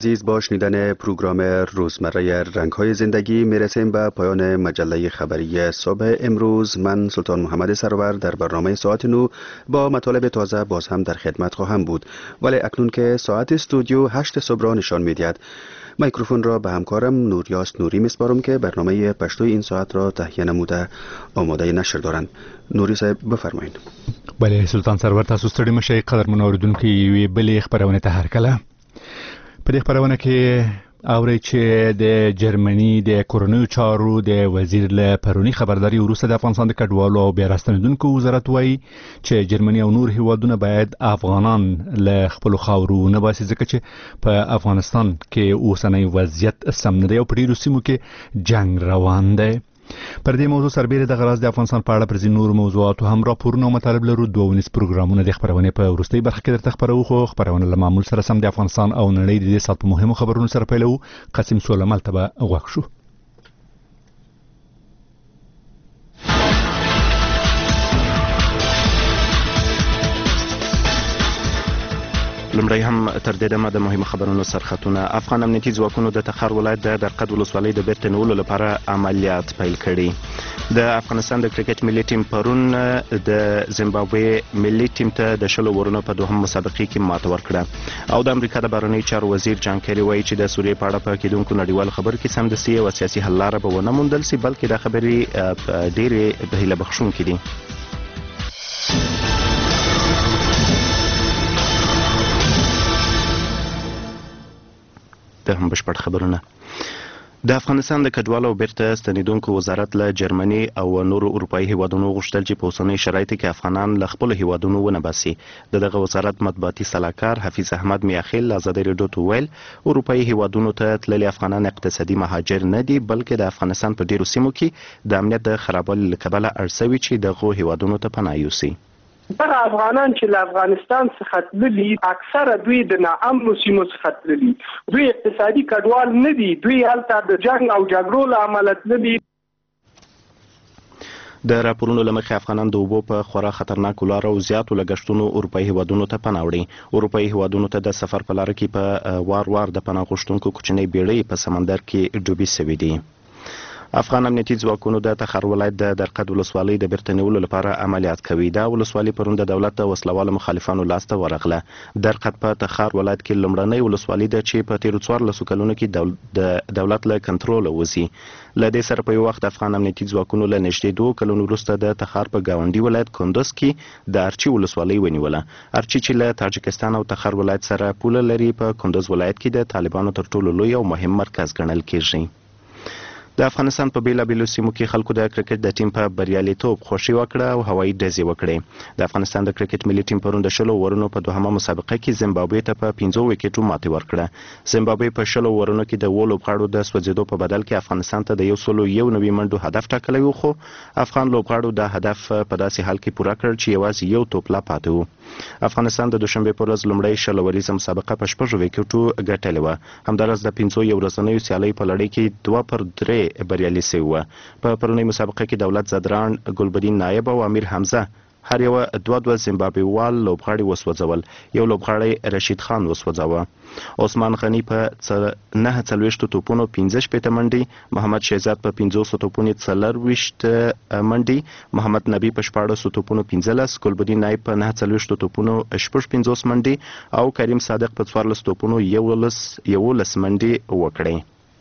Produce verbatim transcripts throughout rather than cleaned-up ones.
عزیز با شنیدن پروگرام روزمره رنگ‌های زندگی میرسیم به پایان مجله خبری صبح امروز. من سلطان محمد سرور در برنامه ساعت نو با مطالب تازه باز هم در خدمت خواهم بود، ولی اکنون که ساعت استودیو هشت صبح را نشان می‌دهد، میکروفون را به همکارم نوریاس نوری میسپارم که برنامه پشتو این ساعت را تهیه نموده آماده نشر دارند. نوری صاحب بفرمایید. بله سلطان سرور، تاسو ستړي مشئ. قدرمنو اوریدونکو، یوې بلې خبرونه ته هرکله. په دې خبرونه کې اورئ چې د جرمني د کورنیو چارو د وزیر له پرونی خبرداري وروسته د افغانستان د کډوالو او بیا راستنیدونکو وزارت وایي چې جرمني او نور هیوادونه باید افغانان له خپلو خاورو نه باسي، ځکه چې په افغانستان کې اوسنی وضعیت سم نه دی او په ډېرو سیمو کې جنگ روان دی. پر دې موضوع سربېره د غراض د افغانستان په اړه پر ځینو نورو موضوعاتو هم راپورونه او مطالب لرو. دوه ونیز پروګرامونه د خبرونې په وروستۍ برخه کې درته خبرو، خو خبرونه له معمول سره سم د افغانستان او نړۍ د دې ساعت په مهمو خبرونو سره پیلوو. قاسم سولمل ته به غوږ شو. لمړی هم تر دې دمه د مهمو خبرونو سرخطونه. افغان امنیتي ځواکونو د تخار ولایت د درقد ولسوالۍ د بیرته نیولو لپاره عملیات پیل کړي. د افغانستان د کرکټ ملي ټیم پرون د زیمبابوې ملي ټیم ته د شلو ورونو په دوهم مسابقې کې ماته ورکړه. او د امریکا د بهرنیو چارو وزیر جان کیری وایي چې د سوریې په اړه په کېدونکو نړیوالو خبرو کې سمدستي یوه سیاسي حل لاره به ونه موندل سي، بلکې دا خبرې ډېرې هیله بخښونکې دي. د هم بشپړ خبرونه. د افغانستان د کډوالو او بیرته ستنیدونکو وزارت له جرمني او نورو اروپایي هیوادونو غوښتل چې په اوسنیو شرایطو کې افغانان له خپلو هیوادونو ونه باسي. د دغه وزارت مطبوعاتي سلاکار حفیظ احمد میاخیل له ازادۍ راډیو ته وویل اروپایي هیوادونو ته تللي افغانان اقتصادي مهاجر نه دي، بلکې د افغانستان په ډیرو سیمو کې د امنیت د خرابوالي له کبله اړ شوي چې دغو هیوادونو ته پناه یوسي. دغه افغانان چې له افغانستان څخه تللي اکثره دوی د ناامنو سیمو څخه تللي، دوی اقتصادي کډوال نه دي، دوی هلته د جنگ او جګړو له امله تللي. د راپورونو له مخې افغانان د اوبو په خورا خطرناکو لارو او زیاتو لګښتونو اروپایي هیوادونو ته پناه وړي. اروپایي هیوادونو ته د سفر په لاره کې په وار وار د پناه غوښتونکو کوچنۍ بیړۍ په سمندر کې ډوبې شوي دي. افغان امنیتي ځواکونو د تخار ولایت د درقد ولسوالۍ د بیرته نیولو لپاره عملیات کوي. دا ولسوالۍ پرون د دولت د وسلوالو مخالفانو لاسته ورغله. درقد په تخار ولایت کې لومړنۍ ولسوالۍ ده چې په تیرو څوارلسو کلونو کې د دولت له کنټروله وځي. له دې سره په یو وخت افغان امنیتي ځواکونو له نږدې دوه کلونو وروسته د تخار په ګاونډي ولایت کندوز کې د ارچي ولسوالۍ ونیوله. ارچي چې له تاجکستان او تخار ولایت سره پوله لري، په کندوز ولایت کې د طالبانو تر ټولو لوی او مهم مرکز ګڼل کېږي. د افغانستان په بیلابیلو سیمو کې خلکو د کرکټ د ټیم په بریالیتوب خوښي وکړه او هوایي ډزې وکړې. د افغانستان د کرکټ ملي ټیم پرون د شلو ورونو په دوهمه مسابقه کې زیمبابوې ته په پنځو وکټو ماتې ورکړه. زیمبابوې په شلو ورونو کې د اوو لوبغاړو د سوځېدو په بدل کې افغانستان ته د یو سلو یو نوي منډو هدف ټاکلی و، خو افغان لوبغاړو دا هدف په داسې حال کې پوره کړ چې یوازې یو توپ لا پاتې و. افغانستان د دوشنبې په ورځ لومړۍ شلو وریزه مسابقه په شپږو وکټو ګټلې وه. همداراز د پنځو یو ورځنیو سیالیو په لړۍ کې دوه پر درې بریالي سوي وه. په پرونۍ مسابقه کې دولت زدران، ګلبدین نایب او امیر حمزه هر یوه دوه دوه زیمبابویوال لوبغاړي وسوځول. یو لوبغاړی رشید خان وسوځاوه. عثمان غنی په نهه څلوېښتو توپونو پنځه شپېته منډې، محمد شهزاد په پنځوسو توپونو څلرویشت منډې، محمد نبی په شپاړسو توپونو پنځلس، ګلبدین نایب په نهه څلوېښتو توپونو شپږ پنځوس منډې او کریم صادق په څوارلس توپونو یولس یولس منډې وکړې.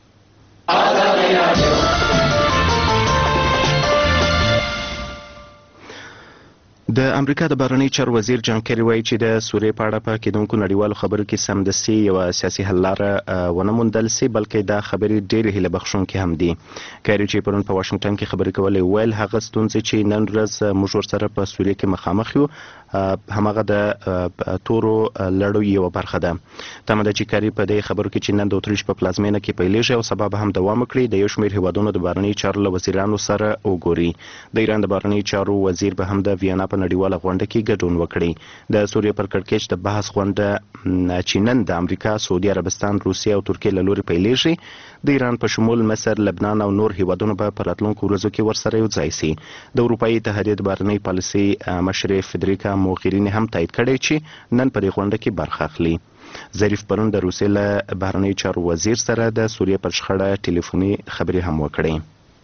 د امریکا د بهرنیو چارو وزیر جان کیری وایي چې د سوریې په اړه په کېدونکو نړیوالو خبرو کې سمدستي یوه سیاسي حل لاره ونه موندل سي، بلکې دا خبرې ډېرې هیله بخښونکې هم دي. کیری چې پرون په واشنګټن کې خبرې کولې ویل هغه ستونزې چې نن ورځ موږ ورسره په سوریې کې مخامخ یو همغه د تورو لړو یوه برخه ده. تمه ده چې کیری په دې خبرو کې چې نن د اتریش په پلازمینه کې پیلېږي او سبا به هم دوام وکړي د یو شمېر هیوادونو د بهرنیو چارو له وزیرانو سره وګوري. د ایران د بهرنیو چارو وزیر به هم د ویانا په نړیواله غونډه کې ګډون وکړي. د سوریې پر کړکېچ د بحث غونډه چې نن د امریکا، سعودي عربستان، روسیې او ترکیې له لوري پیلېږي. د ایران په شمول مصر، لبنان او نور هیوادونو به په راتلونکو ورځو کې ورسره یو ځای سي. د اروپایي اتحادیې د بهرنۍ پالیسۍ مشرې فدریکا موغیریني هم تایید کړی چې نن په دې غونډه کې برخه اخلي. ظریف پرون د روسیې له بهرنیو چارو وزیر سره د سوریې پر شخړه ټلیفوني خبرې هم وکړې.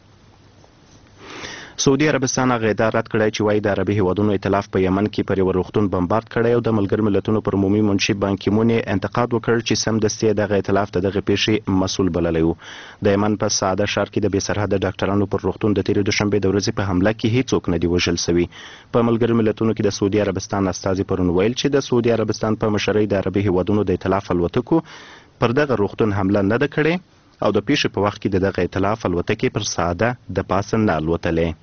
سعودي عربستان هغه ادعا رد کړی چې وایي د عربي هیوادونو ائتلاف په یمن کې پر یو روغتون بمبارد کړی او د ملګرو ملتونو پر عمومي منشي بان کی مون انتقاد وکړ چې سمدستي دغه ائتلاف د دغه پیښې مسؤل بللی و. د یمن په سعده ښار کې د بې سرحده ډاکټرانو پر روغتون د تېرې دوشنبې د ورځې په حمله کې هیڅوک نه دي وژل سوي. په ملګرو ملتونو کې د سعودي عربستان استازي پرون ویل چې د سعودي عربستان په مشرۍ د عربي هیوادونو د ائتلاف الوتکو پر دغه روغتون حمله نه ده کړې او د پیښې په وخت کې د دغه ائتلاف الوتکې پر سعده د پاسه نه الوتلې.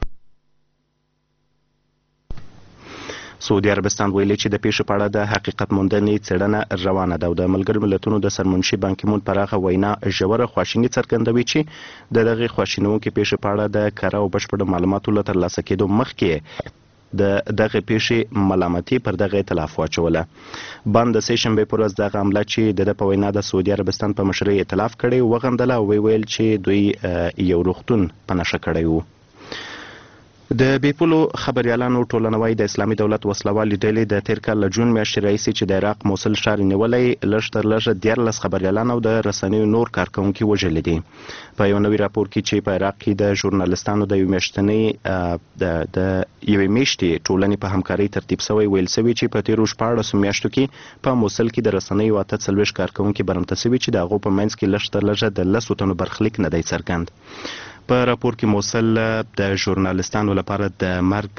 سعودي عربستان ویلي چې د پیښې په اړه د حقیقت موندنې څېړنه روانه ده او د ملګرو ملتونو د سرمنشي بان کی مون پر هغه وینا ژوره خواشیني څرګندوي چې د دغې خواشینونکې پیښې په اړه د کره او بشپړو معلوماتو له ترلاسه کېدو مخکې د دغه پیښې ملامتي پر دغه ائتلاف واچوله. بان د سې شنبې پر ورځ دغه حمله چې د ده په وینا د سعودي عربستان په مشرۍ ائتلاف کړی وغندله او ویل چې دوی یو روغتون په نښه کړی و. د بیپولو خبریالانو ټولنوي د اسلامي دولت وسلوالې ډلې د تیر کال له جون میاشتې راهیسې چې د عراق موصل ښار نیولی لږ تر لږه دیارلس خبریالان او د رسنیو نور کارکوونکي وژلي دي. په یو نوي راپور کې چې په عراق کې د ژورنالستانو د یو میاشتنۍ د یوې میاشتې ټولنې په همکارۍ ترتیب سوی ویل سوي چې په تیرو شپاړسو میاشتو کې په موصل کې د رسنیو اته څلوېښت کارکوونکي برمته سوي چې د هغو په منځ کې لږ تر لږه د لسو تنو برخلیک نه دی څرګند. په راپور کې موصل د ژورنالستانو لپاره د مرګ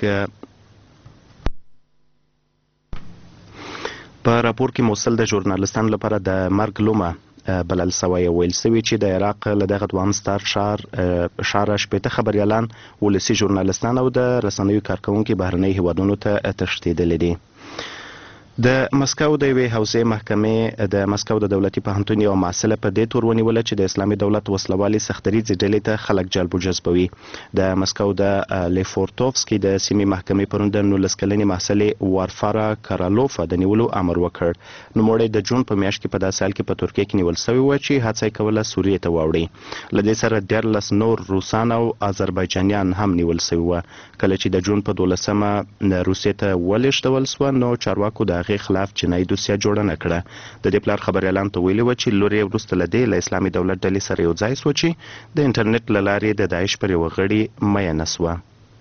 په راپور کې موصل د ژورنالستانو لپاره د مرګ لومه بلل سوی ویل سوي چې د عراق له دغه دوام ستار ښار ښاره شپېته خبریالان ولسي ژورنالستان او د رسنیو کارکوونکي بهرنۍ هیوادونو ته تښتېدلي دي. د مسکو د یوې حوزې محکمې د مسکو د دولتي پوهنتون یوه محصله په دې تور ونیوله چې د اسلامي دولت وسلوالې سختدریځې ډلې ته خلک جلب و جذبوي. د مسکو د لیفورتوفسکي د سیمې محکمې پرون د نولس کلنې محصلې وارفارا کارالوفا د نیولو امر وکړ. نوموړی د جون په میاشت کې په داسې حال کې په ترکیه کې نیول سوی و چې هڅه یې کوله سوریې ته واوړي. له دې سره دیارلس نور روسان او آذربایجانیان هم نیول سوي وه. کله چې د جون په دولسمه روسیې ته ولېږدول سوه نو چارواکو د هغې خلاف جنایي دوسیه جوړه نه کړه. د دې پلار خبریالانو ته ویلي وه چې لور یې وروسته له دې له اسلامي دولت ډلې سره یو ځای سوه چې د انټرنیټ له لارې د داعش پر یوه غړي مینه سوه.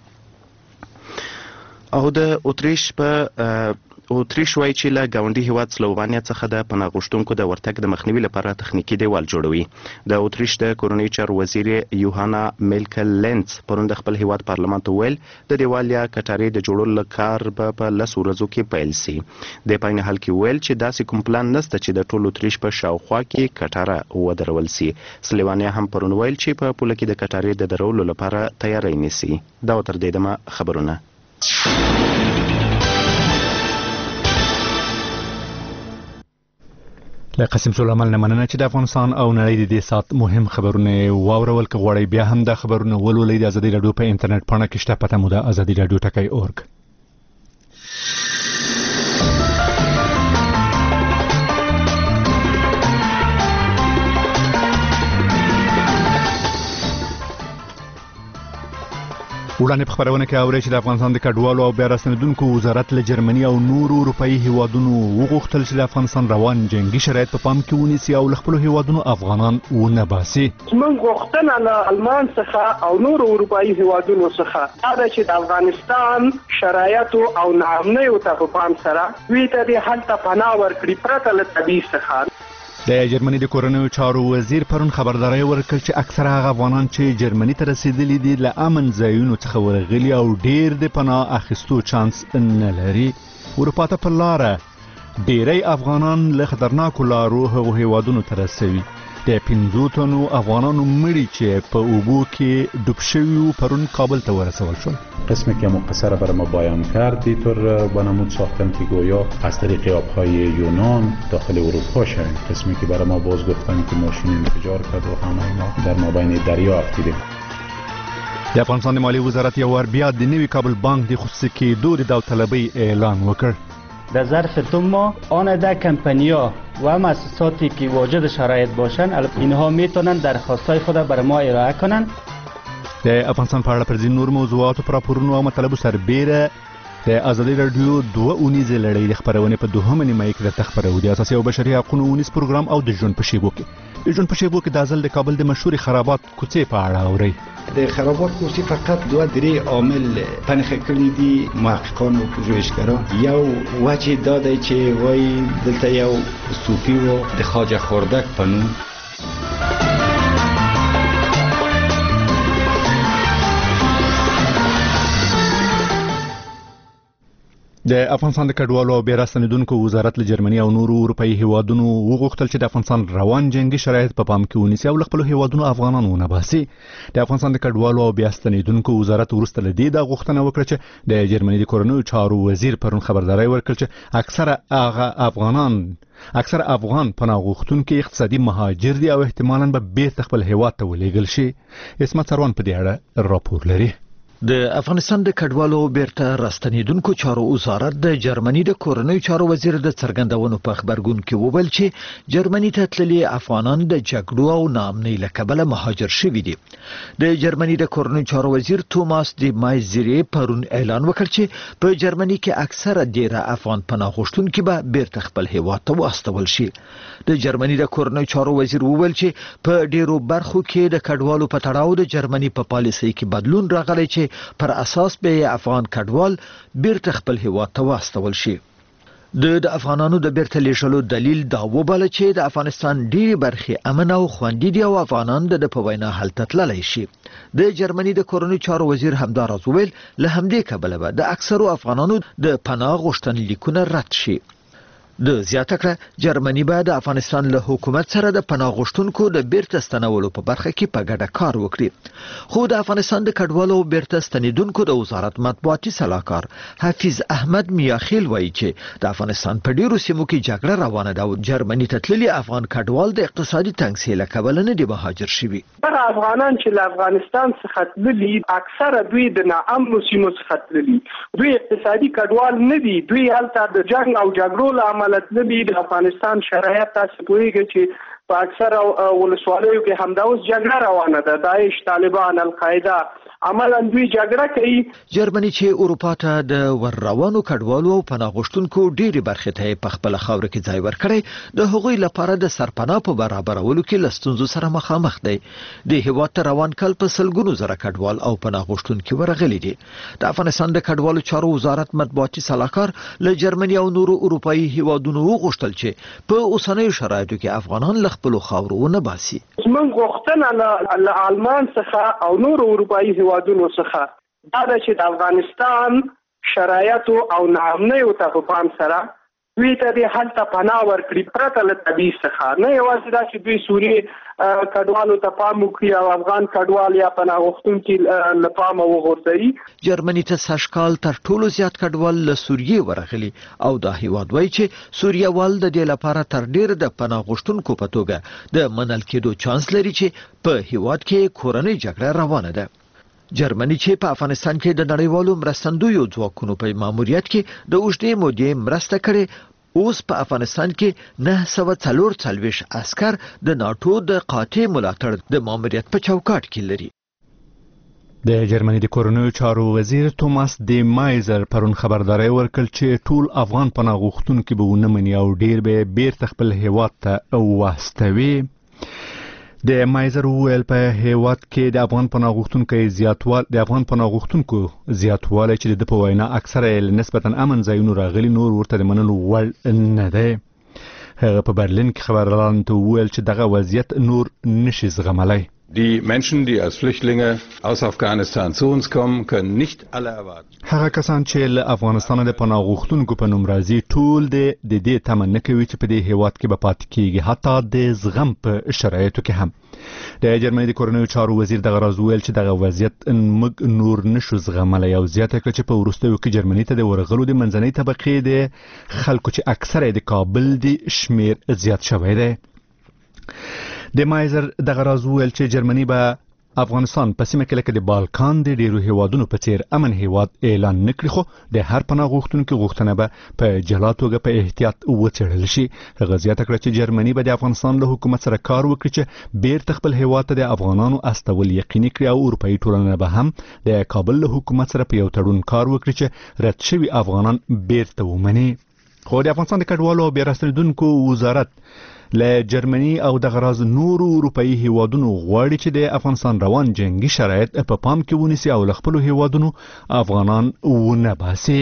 او د اتریش په اتریش وایي چې له ګاونډي هیواد سلووانیا څخه د پناه غوښتونکو د ورتګ د مخنیوي لپاره تخنیکي دیوال جوړوي. د اتریش د کورنیو چارو وزیر یوهانا میلکل لینц پرون د خپل هیواد پارلمان ته ویل د دیوال یا کټارې د جوړولو کار به په لسو ورځو کې پیل سي. د په عین حال کې ویل چې داسې کوم پلان نشته چې د ټول اتریش په شاوخوا کې کټاره ودرول سي. سلووانیا هم پرون ویل چې په پوله کې د کټارې د درولو لپاره تیاری نیسي. دا تر دې دمه خبرونه. له قسم سلیمان نه مننه چې د افغانستان او نړۍ د دې سات مهم خبرونه واورول. که غواړئ بیا هم د خبرونه ولولئ د ازادي راډیو په انټرنیټ پاڼه کې شته، پته مو ده ازادي راډیو ټکی اورګ. وړاندې په خبرونه کې اورئ چې د افغانستان د کډوالو او بیا راستنېدونکو وزارت له جرمني او نورو اروپایي هیوادونو وغوښتل چې د افغانستان روان جنګي شرایط په پام کې ونیسي او له خپلو هیوادونو افغانان ونه باسي. موږ غوښتنه له المان څخه او نورو اروپایي هیوادونو څخه دا ده چې د افغانستان شرایطو او ناامنیو ته په پام سره دوی ته دې هلته پناه ورکړي پرته له تبعیض څخه. د جرمني د کورنیو چارو وزیر پرون خبرداری ورکړ چې اکثره هغه افغانان چې جرمني ته رسیدلي دي له امن ځایونو څخه ورغلي او ډیر د پناه اخیستو چانس نه لري. اروپا ته په لاره ډیری افغانان له خطرناکو لارو هغو هیوادونو ته رسوي. د پنځو تنو افغانانو مړي چې په اوبو کې ډوب شوي وو پرون کابل ته ورسول شول. قسمی که مختصر بر ما بیان کرد اینطور بنمود ساختن که گویا از طریق آبهای یونان داخل اروپا شویم. قسمی که برای ما باز گفتن که ماشین انفجار کرد و همه ما در مابین دریا افتیدیم. د افغانستان د مالیې وزارت یو وار بیا د نوي کابل بانک د خصوصي کېدو د داوطلبۍ اعلان وکړ. در ظرف دو ماه آن ده کمپانی‌ها و مؤسساتی که واجد شرایط باشند اینها میتونن درخواستای خود برای ما ارائه کنند. د افغانستان په اړه پر ځینو نور موضوعاتو پر راپورونو او مطلبو سربیره د ازادي رادیو دوه اونیزه لړۍ د خبرونه په دوهمه نیمه کې د خبرو د اساسي او بشري حقوقو اونیز پروګرام او د ژوند په شیبو کې د ژوند په شیبو کې د ازل د کابل د مشهور خرابات کوڅې په اړه اوري. د خرابات کوڅې فقط دوه درې عامل پنځه کړي دي محققان او پژوهشګران. یو وجه دا دی چې وای دلته یو صوفي و د خواجه خوردک په نوم. د افغانستان د کډوالو او بیراستنیدونکو وزارت له جرمني او نورو اروپאי هیوادونو وغوښتل چې د افغانستان روان جنگي شرایط په پام کې ونیسي او خپل هیوادونو افغانان ونه باسي. د افغانستان د کډوالو او بیراستنیدونکو وزارت ورسته لدی د غوښتنه وکړه چې د جرمني د کورنیو چارو وزیر پرون خبرداري ورکړه چې اکثره هغه افغانان اکثر افغان پناه غوښتونکي اقتصادي مهاجر دي او احتمالاً به بیرته خپل هیواد ته ولېږل شي. اسمت سروان په دې اړه راپور لري. د افغانستان د کډوالو بیرته راستنیدونکو چارو وزارت د جرمني د کورنیو چارو وزیر د څرګندونو په خبرګون کې وویل چې جرمني ته تللي افغانان د جګړو او ناامنۍ له کبله مهاجر شوي دي. د جرمني د کورنیو چارو وزیر توماس دی مایزری پرون اعلان وکړ چې په جرمني کې اکثره ډیره افغان پناه غوښتونکي به بیرته خپل هیواد ته واستول شي. د جرمني د کورنیو چارو وزیر وویل چې په ډیرو برخو کې د کډوالو په تړاو د جرمني په پالیسۍ کې بدلون راغلی چې پر اساس به افغان کډوال بیرته خپل هیواد ته واستول شي. د د افغانانو د بیرته لیږلو دلیل دا وباله چې د افغانستان ډېری برخې امن او خوندي دي او افغانان د په وینا هلته تللی شي. د جرمني د کورنیو چارو وزیر همداراز وویل له همدې کبله به د اکثرو افغانانو د پناه غوښتنلیکونه رد شي. د زیاته کړه جرمني به د افغانستان له حکومت سره د پناه غوښتونکو د بیرته ستنولو په برخه کې په ګډه کار وکړي. خو د افغانستان د کډوالو او بیرته ستنیدونکو د وزارت مطبوعاتي سلاکار حفیظ احمد میاخیل وایي چې د افغانستان په ډیرو سیمو کې جګړه روانه ده او جرمني ته تللي افغان کډوال د اقتصادي تنګسۍ له کبله نه دي مهاجر شوي. هغه افغانان چې له افغانستان څخه تللي اکثره دوی د ناامنو سیمو څخه تللي. دوی اقتصادي کډوال نه دي. دوی هلته د جنگ او جګړو له عملت نبی د افغانستان شرایط تاسو پوهیږئ چې په اکثره ولسوالیو کې همدا اوس جګړه روانه ده. داعش، طالبان، القاعده عملاً دوی جګړه کوي. جرمني چې اروپا ته د ور روانو کډوالو او پناه غوښتونکو ډېری برخې ته په خپل خاور کې ځای ورکړی د هغوی لپاره د سرپناه په برابرولو کې له ستونزو سره مخامخ دی. د هیواد ته روان کال په سلګونو زره کډوال او پناه غوښتونکي ورغلي دي. د افغانستان د کډوالو چارو وزارت مطبوعاتي سلاکار له جرمني او نورو اروپאי هیوادونو وغوښتل چې په اوسنیو شرایطو کې افغانان له خپلو خاورو ونه باسي. موږ غوښتنه له آلمان څخه او نورو اروپאי هیوادونو څخه دا ده چې د افغانستان شرایطو او ناامنیو ته په پام سره دوی ته د هلته پناه ورکړي پرته له تبعیض څخه. نه یوازې دا چې دوی سوریې کډوالو ته پام وکړي او افغان کډوال یا پناه غوښتونکي له پامه وغورځوي. جرمني ته سږکال تر ټولو زیات کډوال له سوریې ورغلي او دا هیواد وایي چې سوریهوال د دې لپاره تر ډیر د پناه غوښتونکو په توګه د منل کېدو چانس لري چې په هیواد کې کورنۍ جګړه روانه ده. جرمني چې په افغانستان کې د نړیوالو مرستندویو ځواکونو په ماموریت کې د اوږدې مودې مرسته کړې، اوس په افغانستان کې نه سوه څلور څلوېښت عسکر د ناټو د قاطع ملاتړ د ماموریت په چوکاټ کې لري. د جرمني د کورنیو چارو وزیر توماس دی مایزر پرون خبرداري ورکړ چې ټول افغان پناه غوښتونکي به ونه مني او ډیر به بیرته خپل هیواد ته واستوي. د مایزر ویل په هیواد کې د افغان پناه غوښتونکو زیاتوال د افغان پناه غوښتونکو زیاتوالی چې د په وینا اکثره یې نسبتا امن ځایونو راغلي نور ورته د منلو وړ نه دی. هغه په برلین کې خبرلارانو ته وویل چې دغه وضعیت نور نشي زغملی. Die Menschen, die als Flüchtlinge aus Afghanistan zu uns kommen, können nicht alle erwarten. هغه کسان چې له افغانستان د پناه غوښتونکو په نوم راځي ټول د دې تمه نه کوي چې په دې هیواد کې به پاتې کیږي، حتی د زغم په شرایطو کې هم. د جرمني د کورنیو چارو وزیر دغه راز ویل چې دغه وضعیت موږ نور نشو زغملی او زیاته کړه چې په وروستیو کې جرمني ته د ورغلو د منځنۍ طبقې د خلکو چې اکثره د کابل د شمیر زیات شوی دی. د مایزر دغه راز ویل چې جرمني به افغانستان په سیمه کې لکه د بالکان د ډیرو هیوادونو په څیر امن هیواد اعلان نکړي، خو د هر پناه غوښتونکو غوښتنه به په جلا توګه په احتیاط وڅېړل شي. هغه زیاته کړه چې جرمني به د افغانستان له حکومت سره کار وکړي چې بیرته خپل هیواد ته د افغانانو استول یقیني کړي او اروپایي ټولنه به هم د کابل له حکومت سره په یو تړون کار وکړي چې رد شوي افغانان بیرته ومني. خو د افغانستان د کډوالو او بیا راستنېدونکو وزارت له جرمني او د غراز نورو اروپایي هیوادونو غواړي چې د افغانستان روان جنگي شرایط په پام کې ونیسي او له خپلو هیوادونو افغانان ونه باسي.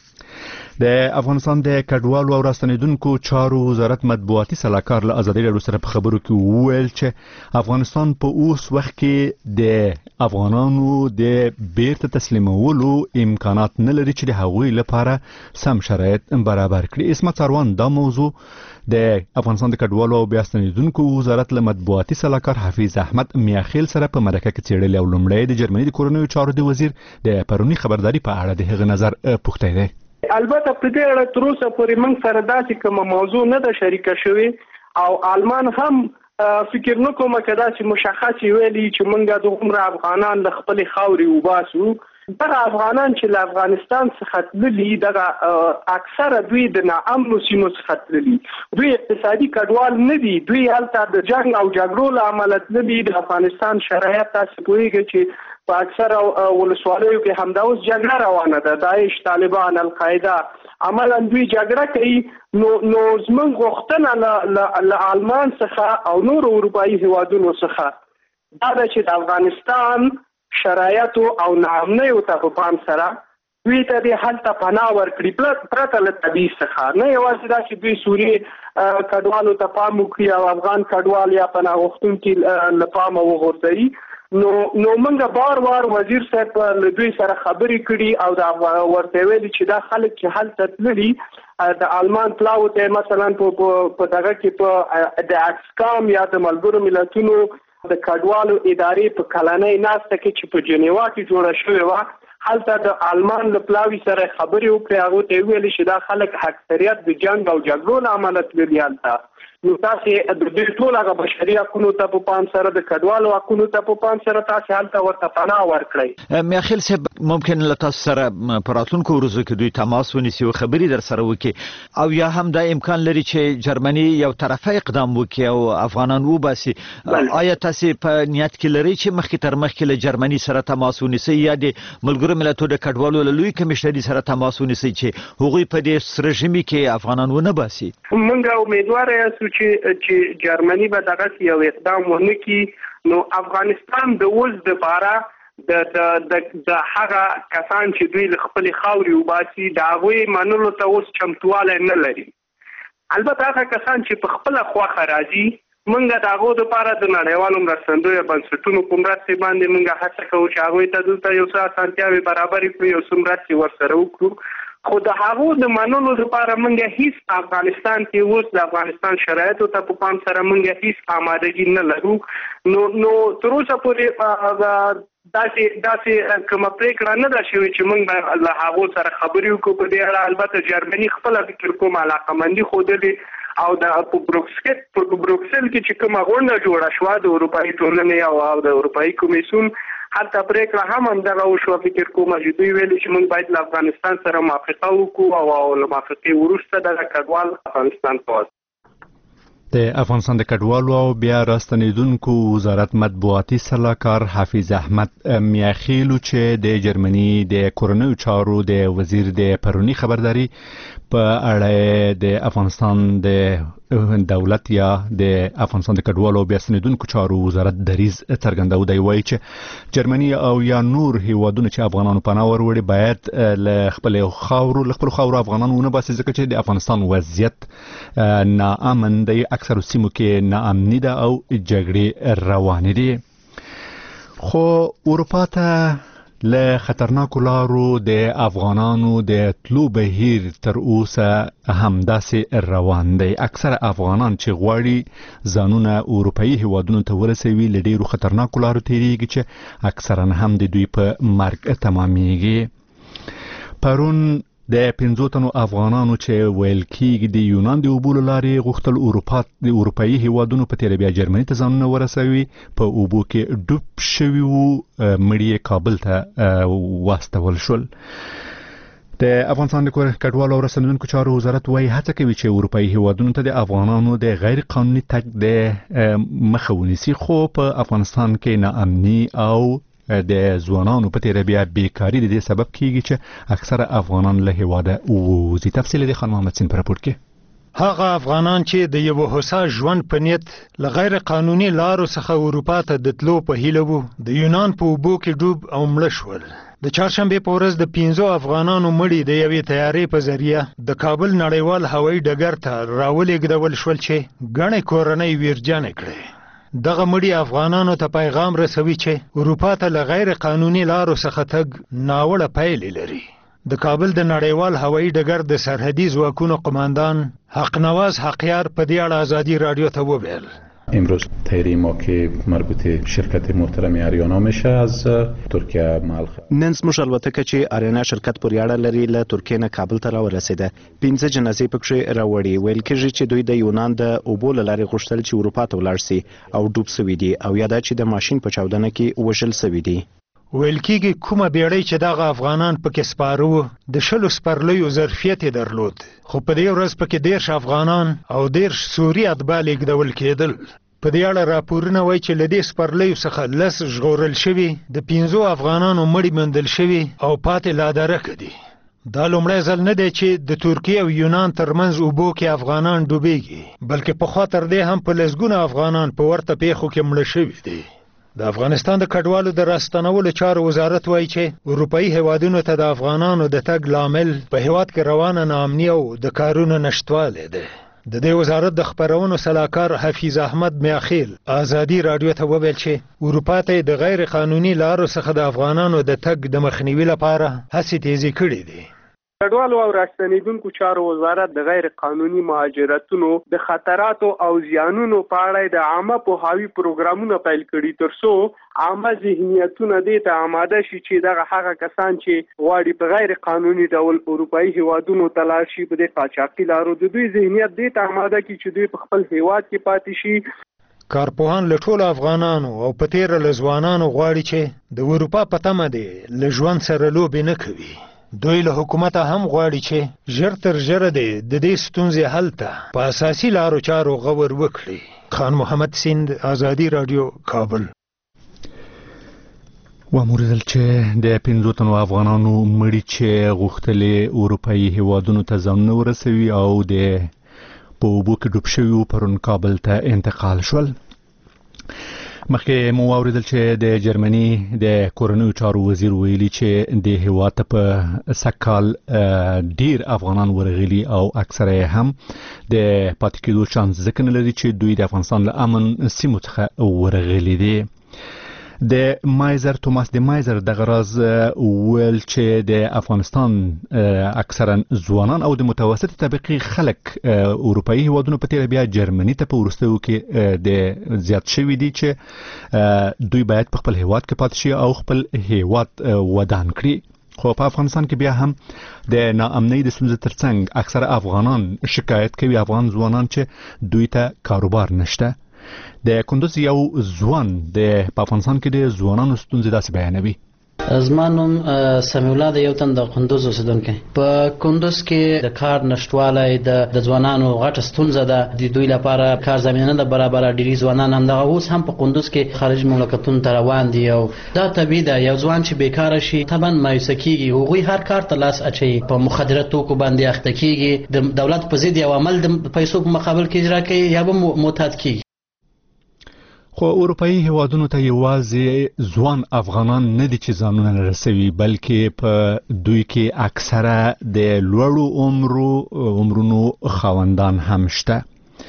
د افغانستان د کډوالو او راستنېدونکو چارو وزارت مطبوعاتي سلاکار له ازادي راډیو سره په خبرو کې وویل چې افغانستان په اوس وخت کې د افغانانو د بیرته تسلیمولو امکانات نه لري چې د هغوی لپاره سم شرایط برابر کړي. اسمت سروان دا موضوع د افغانستان د کډوالو او بیا راستنېدونکو وزارت له مطبوعاتي سلاکار حفیظ احمد میاخیل سره په مرکه کې څېړلې او لومړی د جرمني د کورنیو چارو د وزیر د پرونی خبرداري په اړه د هغه نظر پوښتنه دی. البته په دې اړه تر اوسه پورې موږ سره داسې کومه موضوع نه ده شریکه شوې او آلمان هم فکر نه کوم چې داسې مشخص ویلي چې موږ د عمر افغانان له خپلې خاورې وباسو. دغه افغانان چې له افغانستان څخه تللي دغه اکثره دوی د ناامنو سیمو څخه تللي، دوی اقتصادي کډوال نه دي، دوی هلته د جنگ او جګړو له امله تللي. د افغانستان شرایط تاسو پوهیږئ چې په اکثره ولسوالیو کې همدا اوس جګړه روانه ده، داعش، طالبان، القاعده عملا دوی جګړه کوي. نو نو زموږ غوښتنه له آلمان څخه او نور اروپایي هیوادونو څخه دا ده چې د افغانستان شرایط او ناامنیو ته په پام سره دوی ته د هلته پناه ورکړي پرته له تبعیض څخه، نه یوازې دا چې دوی سوریې کډوالو ته پام وکړي او افغان کډوال یا پناه غوښتونکي له پامه وغورځوي. نو نو موږ بار بار وزیر صاحب له دوی سره خبرې کړي او دا ورته ویلي چې دا خلک چې هلته تللي د آلمان پلاو ته مثلا په دغه کې په د اکسکام یا د ملګرو ملتونو د کډوالو ادارې په کلنۍ ناسته کې چې په جنیوا کې جوړه شوې وه، هلته د آلمان له پلاوي سره خبرې وکړې. هغو ته ویلي چې دا خلک اکثریت د جنګ او جګړو له امله تللي هلته. نو تاسې د دوی ټول هغه بشري حقونو ته په پام سره د کډوالو حقونو ته په پام سره تاسې هلته ورته پناه ورکړئ. میاخیل صاحب ممکن له تاسو سره په راتلونکو ورځو کې دوی تماس ونیسي او خبرې در سره وکړي او یا هم دا امکان لري چې جرمني یو طرفه اقدام وکړي او افغانان وباسي. آیا تاسې په نیت کې لري چې مخکې تر مخکې له جرمني سره تماس ونیسي یا د ملګرو ملتونو د کډوالو له لوی کمشنري سره تماس ونیسي چې هغوی په دې رژیم کې افغانان ونه باسي؟ موږ امیدواره یو چې چې جرمني به دغه یو اقدام ونه کړي. نو افغانستان د اوس دپاره د د د هغه کسان چې دوی له خپلې خاورې وباسي د هغوی منلو ته اوس چمتوالی نه لري. البته هغه کسان چې په خپله خوښه راځي موږ د هغو دپاره د نړیوالو مرستندویو بنسټونو په مرستې باندې موږ هڅه کوو چې هغوی ته دلته یو څه اسانتیاوې برابرې کړو، یو څه مرستې ورسره وکړو. خو د هغو د منلو لپاره موږ هیڅ افغانستان کې اوس د افغانستان شرایطو ته په پام سره موږ هیڅ آمادګي نه لرو. نو نو تر اوسه پورې داسې داسې کومه پرېکړه نه ده شوې چې موږ له هغو سره خبرې وکړو په دې اړه. البته جرمني خپله فکر کوم علاقمندي ښودلې او د په بروکسل په بروکسل کې چې کومه غونډه جوړه شوه د اروپایي ټولنې او د اروپایي کمیسیون هلته پرېکړه هم همدغه وشوه. فکر کوم چې دوی ویلي چې موږ باید له افغانستان سره موافقه وکړو او له موافقې وروسته دغه کډوال افغانستان ته واستوو. د افغانستان د کډوالو او بیا راستنېدونکو وزارت مطبوعاتي سلاکار حفیظ احمد میاخیلو چې د جرمني د کورنیو چارو د وزیر د پرونی خبرداري په اړه د افغانستان د دولت یا د افغانستان د کډوالو او بیا راستنېدونکو چارو وزارت دریز څرګنداو دی، وایي چې جرمني او یا نور هیوادونه چې افغانانو پناه وروړي باید له خپل خاورو له خپل خاورو افغانان ونه باسي، ځکه چې د افغانستان وضعیت ناامن دی، اکثر سیمو کې ناامني ده او جګړې روانې دي. خو اروپا ته له خطرناکو لارو د افغانانو د تلو بهیر تر اوسه همداسې روان دی. اکثر افغانان چې غواړي ځانونه اروپایي هیوادونو ته ورسوي له ډیرو خطرناکو لارو تیریږي چې اکثرا هم د دوی په مرګ تمامیږي. پرون د پنځو تنو افغانانو چې ویل کېږي د یونان د اوبو له لارې غوښتل اروپا د اروپایي هیوادونو په تېره بیا جرمني ته ځانونه ورسوي په اوبو کې ډوب شوي وو مړي یې کابل ته واستول شول. د افغانستان د کډوالو او رسنیدونکو چارو وزارت وايي هڅه کوي چې اروپایي هیوادونو ته د افغانانو د غیر قانوني تګ د مخه ونیسي، خو په افغانستان کې ناامني او د ځوانانو په تېره بیا بیکاري د دې سبب کیږي چې اکثره افغانان له هیواده ووځي. تفصیل د خان محمد سین په راپور کې. هغه افغانان چې د یو هوسا ژوند په نیت له غیر قانوني لارو څخه اروپا ته د تلو په هیله وو د یونان په اوبو کې ډوب او مړه شول. د چهارشنبې په ورځ د پنځو افغانانو مړي د یوې طیارې په ذریعه د کابل نړیوال هوایي ډګر ته راولېږدول شول چې ګڼې کورنۍ ویرجنې کړې. دغه مړي افغانانو ته پیغام رسوي چې اروپا ته له غیر قانوني لارو څخه تګ ناوړه پایلې لري. د کابل د نړیوال هوایي ډګر د سرحدي ځواکونو قماندان حقنواز حقیار په دې اړه ازادي رادیو ته وویل امروز تیری ما که مربوط شرکت محترم آریانا میشه از ترکیه ملخ نن زموږ الوتکه چې آریانا شرکت پورې اړه لري له ترکیې نه کابل ته راورسېده. پنځه جنازې پکې راوړي. ویل کېږي چې دوی د یونان د اوبو له لارې غوښتل چې اروپا ته ولاړ سي او ډوب سوي دي او یا دا چې د ماشین په چاودنه کې وژل سوي دي. ویل کېږي کومه بیړۍ چې دغه افغانان پکې سپاره وو د شلو سپرلیو ظرفیت یې درلود، خو په دې ورځ پکې دېرش افغانان او دېرش سوري اتباع لېږدول کېدل. په دې اړه راپورونه وایي چې له دې سپرلیو څخه لس ژغورل شوي، د پنځو افغانانو مړي موندل شوي او پاتې لا درکه دي. دا لومړی ځل نه دی چې د ترکیې او یونان ترمنځ اوبو کې افغانان ډوبېږي، بلکې پخوا تر دې هم په لسګونه افغانان په ورته پیښو کې مړه شوي دي. د افغانستان د کډوالو د راستنولو چارو وزارت وایي چې اروپایي هیوادونو ته د افغانانو د تګ لامل په هیواد کې روانه ناامني او د کارونو نشتوالی دی. د دې وزارت د خبرونو سلاکار حفیظ احمد میاخیل ازادي رادیو ته وویل چې اروپا ته د غیر قانوني لارو څخه د افغانانو د تګ د مخنیوي لپاره هڅې تیزې کړې دي. کډوالو او راستنیدونکو چارو وزارت د غیر قانوني مهاجرتونو د خطراتو او زیانونو په اړه د عامه پوهاوي پروګرامونه پیل کړي ترڅو عامه ذهنیتونه دې ته آماده شي چې دغه هغه کسان چې غواړي په غیر قانوني ډول اروپایي هیوادونو ته لاړ شي په دې قاچاقي لارو د دوی ذهنیت دې ته آماده کړي چې دوی په خپل هیواد کې پاتې شي. کارپوهان له ټولو افغانانو او په تېره له ځوانانو غواړي چې د اروپا په تمه دی له ژوند سره لوبې نه کوي. دوی له حکومته هم غواړي چې ژر تر ژره دی د دې ستونزې حل ته په اساسي لارو چارو غور وکړي. خان محمد سیند ازادي رادیو کابل. واموریدل چې د پنځو تنو افغانانو مړي چې غوښتلې اروپایي هیوادونو ته ځانونه ورسوي او د په اوبو کې ډوب شوي پرون کابل ته انتقال شول. مخکې مو واوریدل چې د جرمني د کورنیو چارو وزیر ویلي چې د هیواد ته په سږکال ډیر افغانان ورغلي او اکثره هم د پاتې کېدو چانس ځکه نه لري چې دوی د افغانستان له امن سیمو څخه ورغلي دي. د مایزر توماس د مایزر دغه راز ویل چې د افغانستان اکثرا ځوانان او د متوسطې طبقې خلک اروپایي هیوادونو په تېره بیا جرمني ته په وروستیو کې د زیات شوي دي چې دوی باید په خپل هیواد کې پاتې شي او خپل هیواد ودان کړي. خو په افغانستان کې بیا هم د ناامنۍ د ستونزې ترڅنګ اکثره افغانان شکایت کوي، افغان ځوانان چې دوی ته کاروبار نشته. د کندوز یو ځوان د په افغانستان کې د ځوانانو ستونزې داسې بیانوي. زما نوم سمیع الله د یو تن د کندوز اوسیدونکی. په کندوز کې د کار نشتوالی د ځوانانو غټه ستونزه ده. د دوی لپاره کار زمینه نه برابره. ډېری ځوانان همدغه اوس هم په کندوز کې خارج مملکتونو ته روان دي او دا طبیعي ده. یو ځوان چې بیکاره شي طبعا مایوسه کېږي. هغوی هر کار ته لاس اچوي، په مخدره توکو باندې اخته کېږي، د دولت په ضد یو عمل د پیسو په مقابل کې اجرا کوي یا به معتاد کېږي. خو اروپایي هیوادونو ته یوازې ځوان افغانان نه دي چې ځانونه رسوي، بلکې په دوی کې اکثره د لوړو عمرو عمرونو خاوندان هم شته.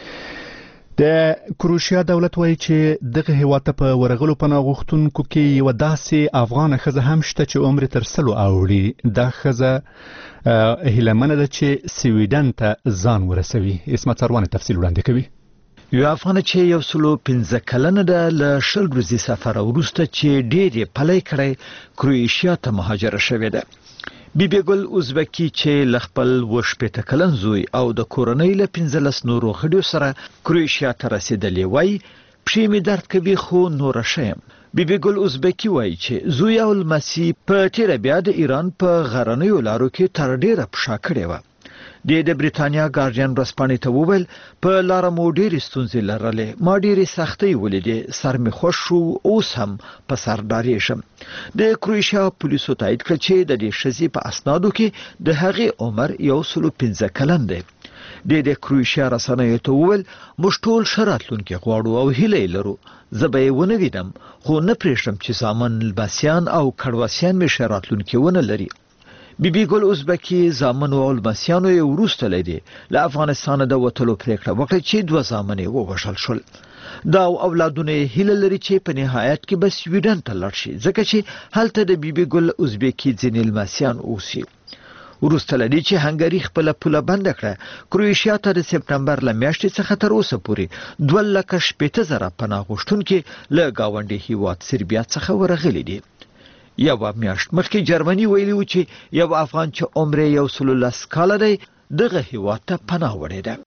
د کروشیا دولت وایي چې دغه هیواد ته په ورغلو پناه غوښتونکو کې یوه داسې افغانه ښځه هم شته چې عمر تر سلو اوړي. دا ښځه هیلهمنه ده چې سویډن ته ځان ورسوي. اسمت سروان تفصیل وړاندې کوي. یو افغان چې یو سلو پنځه کلنه ده له شل ورځې سفر وروسته چې ډېر یې پلی کړی کروشیا ته مهاجره شوې ده. بیبي ګل ازبکی چې لخپل وشپېته کلن زوی او د کورنۍ له پنځلس نورو غړو سره کروشیا ته رسیدلې وای پښې می درد کوي خو نور شیم. بیبي ګل ازبکی وای چې زوی او لمسی په تیر بیا د ایران په غرنیو لارو کې تر ډیره پښا کړې و. د د بریتانیا ګارډین رسپانې ته وویل په لار مو ډېرې ستونزې لرلې، ما ډېرې سختۍ ولیدې، سر مې خوښ شو، اوس هم په سر ډارې شم. د کروشیا پولیسو تایید کړ چې د دې ښځې په اسنادو کې د هغې عمر یو سلو پنځه کلن دی. د د کروشیا رسنیو ته وویل موږ ټول ښه راتلونکی غواړو او هیله یې لرو. زه به یې ونه وینم خو نه پرېږدم چې زامن لمسیان او کډواسیان مې ښه راتلونکی ونه لري. بیبي ګل ازبکی زامن او لمسیانو یې وروسته لري له افغانستان د وټلو پریکړه وکړه چې دوه زامن یې ووژل شول. دا اولادونه هیله لري چې په نهایت کې به سویډن ته لاړ شي ځکه چې هلته د بیبي ګل ازبکی ځینې لمسیان اوسي. وروسته لري چې هنګری خپل پوله بند کړه، کروشیا ته د سپتمبر له میاشتې څخه تر اوسه پورې دوه لکه شپېته زره پناه غوښتونکي له گاونډي هیواد سربیا څخه ورغلي دي. یو میاشت مخکې جرمني ویلي و چې یو افغان چې عمر یې یو سلو لس کاله دی دغه هیواد ته پناه وړې ده.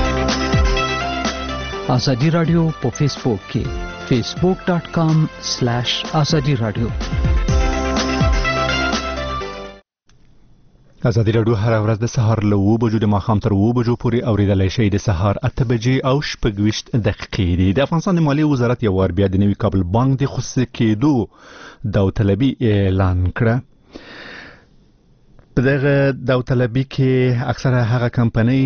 ازادي رادیو په فیسبوک کې فیسبوک ډاٹ کام سلیش ازادي رادیو. ازادي رادیو هر ورځ د سهار له اوه بجو د ماښام تر اوه بجو پورې اوریدلای شئ. د سهار اته بجې او شپږ ویشت دقیقې دي. د افغانستان د مالیې وزارت یو وار بیا د نوي کابل بانک د خصوصي کېدو داوطلبي اعلان کړه. په دغه داوطلبي کې اکثره هغه کمپنۍ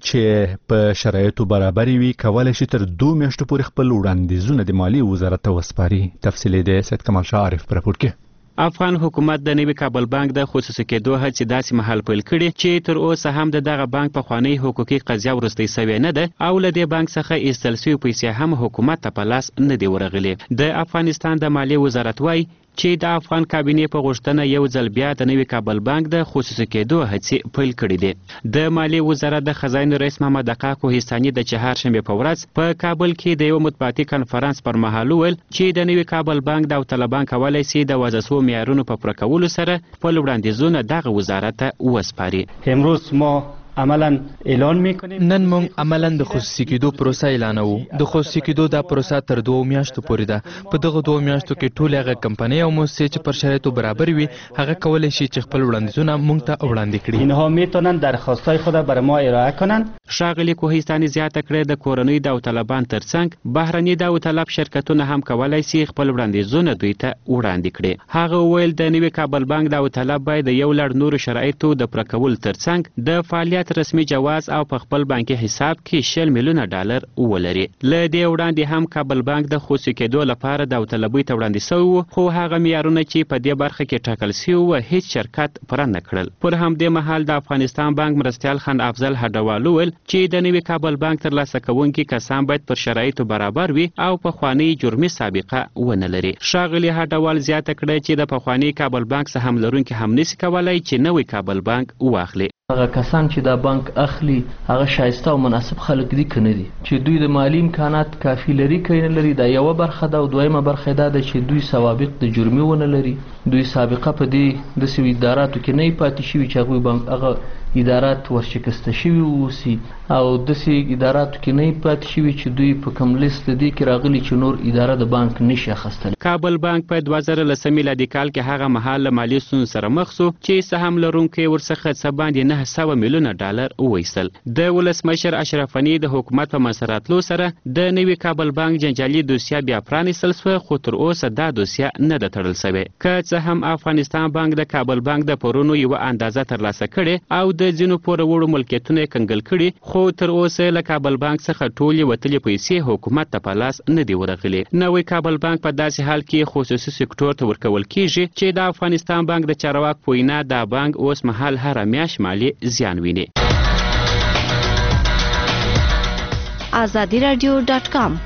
چې په شرایطو برابرې وي کولی شي تر دوه میاشتو پورې خپل وړاندیزونه د مالیې وزارت ته وسپاري. تفصیل د سید کمال شاه عارف په راپور کې. افغان حکومت د نوي کابل بانک د خصوصي کېدو هڅې داسې مهال پیل کړي چې تر اوسه هم د دغه بانک پخوانۍ حقوقي قضیه وروستۍ سوې نه ده او له دې بانک څخه ایستل شوي پیسې هم حکومت ته په لاس نه دي ورغلې. د افغانستان د مالیې وزارت وایي چې د افغان کابینې په غوښتنه یو ځل بیا د نوي کابل بانک د خصوصي کېدو هڅې پیل کړي دي. د مالیې وزارت د خزانې رئیس محمد اقا کوهستاني د چهارشنبې په ورځ په کابل کې د یو مطبوعاتي کنفرانس پر مهال وویل چې د نوي کابل بانک داوطلبان کولی شي د وضع شوو معیارونو په پوره کولو سره خپل وړاندیزونه دغه وزارت ته وسپاري. امروز ما عملاً اعلان میکنیم نن موږ عملاً د خصوصي کېدو پروسه اعلانوو. د خصوصي کېدو دا پروسه تر دوه میاشتو پورې ده. په دغه دوه میاشتو کې ټول هغه کمپنۍ او مؤسسې چې پر شرایطو برابر وي هغه کولی شي چې خپل وړاندیزونه موږ ته وړاندې کړي. اینها میتونن درخواستای خود بر ما ارائه کنن. ښاغلي کوهستاني زیاته کړې د کورنۍ داوطلبان ترڅنګ بهرني داوطلب شرکتونه هم کولی شي خپل وړاندیزونه دوی ته وړاندې کړي. هغه وویل د نوي کابل بانک داوطلب باید د یو لړ نورو شرایطو د پوره کولو ترڅنګ د فعالیت رسمي جواز او په خپل بانکي حساب کې شل میلیونه ډالر ولري. له دې وړاندې هم کابل بانک د خصوصي کېدو لپاره داوطلبۍ ته وړاندې شوی و خو هغه معیارونه چې په دې برخه کې ټاکل شوي وو هیڅ شرکت پوره نه کړل. پر همدې مهال د افغانستان بانک مرستیال خان افضل هډوال وویل چې د نوي کابل بانک ترلاسه کوونکي کسان باید پر شرایطو برابر وي او پخوانۍ جرمي سابقه ونه لري. ښاغلي هډوال زیاته کړه چې د پخواني کابل بانک څخه هم لرونکي هم نشي کولی چې نوی کابل بانک واخلي. هغه کسان چې دا بانک اخلي هغه شایسته او مناسب خلک دي که نه دي چې دوی د مالی امکانات کافي لري که نه لري. دا یوه برخه ده او دویمه برخه دا ده چې دوی سوابق د جرمي ونه لري. دوی سابقه په دې داسې اداراتو کې نه پاتې شوي چې هغوی بانک هغه ادارات ورشکسته شوي اوسي او داسې اداراتو کې نه پاتې شوي چې دوی په کوم لیست دي کې راغلي چې نور اداره د بانک نشي اخیستلی. کابل بانک په دوه زره لسم میلادي کال کې هغه مهال له مالي ستونزو سره مخ شو چې سهم لرونکي ورڅخه څه باندې نه سوه میلیونه ډالر وویستل. د ولسمشر اشرف غني د حکومت په منځته راتلو سره د نوي کابل بانک جنجالي دوسیه بیا پرانیستل شوه خو تر اوسه دا دوسیه نه ده تړل شوې. که څه هم افغانستان بانک د کابل بانک د پورونو یوه اندازه ترلاسه کړې او د ځینو پوره وړو ملکیتونه یې کنګل کړي خو تر اوسه له کابل بانک څخه ټولې وتلې پیسې حکومت ته په لاس نه دي ورغلې. نوی کابل بانک په داسې حال کې خصوصي سکتور ته ورکول کیږي چې د افغانستان بانک د چارواک په وینا دا بانک اوس مهال هره میاشت مالي زیان ویني. ازادي رادیو ډاټ کام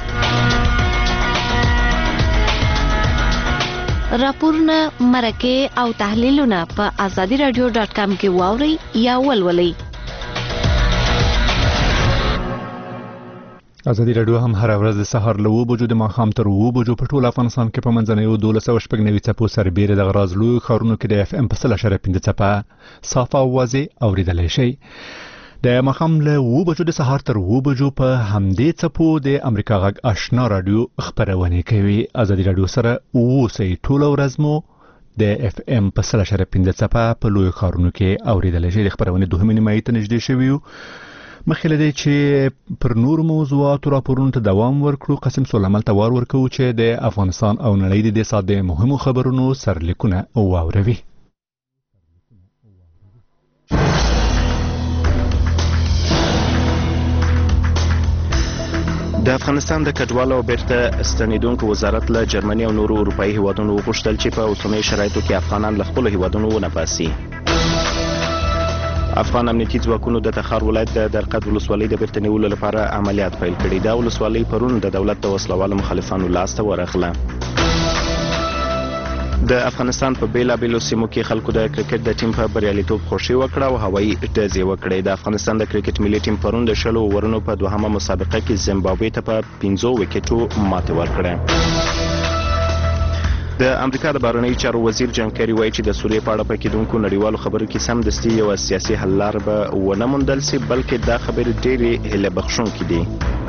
راپورونه مرکه او تحلیلونه په ازادي رادیو ډاټ کام کې واورئ یا ولولئ. ازادي راډیو هم هر ورځ د سهار له اوه بجو د ماښام تر اوه بجو په ټول افغانستان کې په منځنیو دولس سوه شپږ نوي څپو سربیره د غراز لویو ښارونو کې د اف ام په سل اعشاریه پنځه څپه صافه او واضح اورېدلی شئ. د ماښام له اوه بجو د سهار تر اوه بجو په همدې څپو د امریکا غږ آشنا راډیو خپرونې کوي. ازادي راډیو سره اوسئ، ټوله ورځ مو د اف ام په سل اعشاریه پنځه څپه په لویو ښارونو کې اورېدلی شئ. د خپرونې دوهمې نیمایي ته نږدې شوي یو. مخکې له دې چې پر نورو موضوعاتو راپورونو ته دوام ورکړو، قاسم سلیمان ته وار ورکوو چې د افغانستان او نړۍ د دې ساعت د مهمو خبرونو سرلیکونه واوروي. د افغانستان د کډوالو او بیرته ستنیدونکو وزارت له جرمني او نورو اروپایي هیوادونو وغوښتل چې په اوسنیو شرایطو کې افغانان له خپلو هیوادونو ونه باسي. افغان امنیتي ځواکونو د تخار ولایت د درقد ولسوالۍ د بیرته نیولو لپاره عملیات پیل کړي. دا ولسوالۍ پرون د دولت د وسلوالو مخالفانو لاسته ورغله. د افغانستان په بیلابیلو سیمو کې خلکو د کرکټ د ټیم په بریالیتوب خوښي وکړه او هوایي ډزې وکړې. د افغانستان د کرکټ ملي ټیم پرون د شلو اورونو په دوهمه مسابقه کې زیمبابوې ته په پنځو وکټو ماتې ورکړه. د امریکا د بهرنیو چارو وزیر جان کری وایي چې د سوریې په اړه په کېدونکو نړیوالو خبرو کې سمدستي یوه سیاسي حل لار به ونه موندل سي، بلکې دا خبرې ډېرې هیله بخښونکې دي.